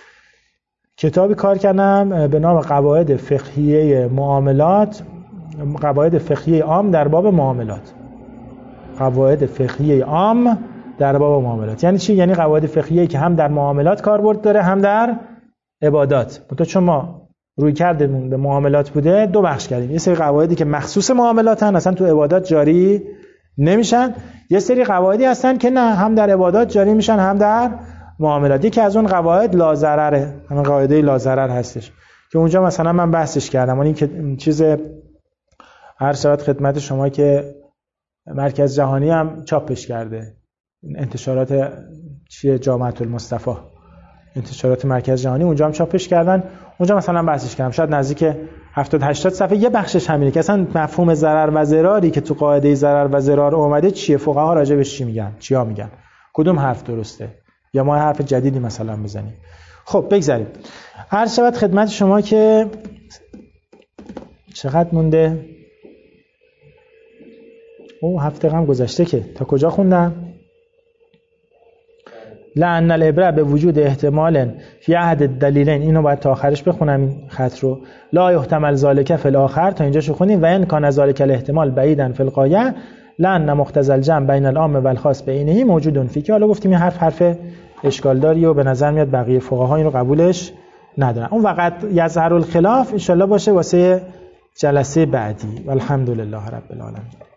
کتابی کار کردم به نام قواعد فقهیه معاملات، قواعد فقهیه عام در باب معاملات. قواعد فقهیه عام در باب معاملات یعنی چی؟ یعنی قواعد فقهیه که هم در معاملات کاربرد داره هم در عبادات. تو چون ما روی کردمون به معاملات بوده، دو بخش کردیم. یه سری قواعدی که مخصوص معاملاتن، اصلا تو عبادات جاری نمیشن. یه سری قواعدی هستن که نه، هم در عبادات جاری میشن هم در معاملات. یکی از اون قواعد لا ضرره، همین قاعده لا ضرر هستش که اونجا مثلا من بحثش کردم. اون این که چیز هر شود خدمت شما که مرکز جهانی هم چاپش کرده، انتشارات چیه، جامعه المصطفی، انتشارات مرکز جهانی، اونجا هم چاپش کردن. اونجا مثلا بحثش کردم، شاید نزدیک 70-80 صفحه. یه بخشش همینه که اصلا مفهوم ضرر و ضراری که تو قاعده ضرر و ضرار اومده چیه، فقها راجع بهش چی میگن، چیا میگن، کدوم حرف درسته، یا ما حرف جدیدی مثلا بزنیم. خب بگذاریم. عرض شود خدمت شما که چقدر مونده؟ او 7 دقیقه هم گذشته که تا کجا خوندم؟ لأن العبره به وجود احتمال فی عهد الدلیلین. اینو باید تا آخرش بخونم این خط رو. لا یحتمل ذالک فی الاخر، تا اینجاشو خونیم. و ان کان ذالک الاحتمال بعیدا فی الغایه لأن مقتضى الجمع بین العام و الخاص بعینه موجود فی. که حالا گفتیم این حرف اشکال داری و به نظر میاد بقیه فقها این رو قبولش ندارن. اون وقت یظهر الخلاف ان شاء الله باشه واسه جلسه بعدی. والحمدلله رب العالمین.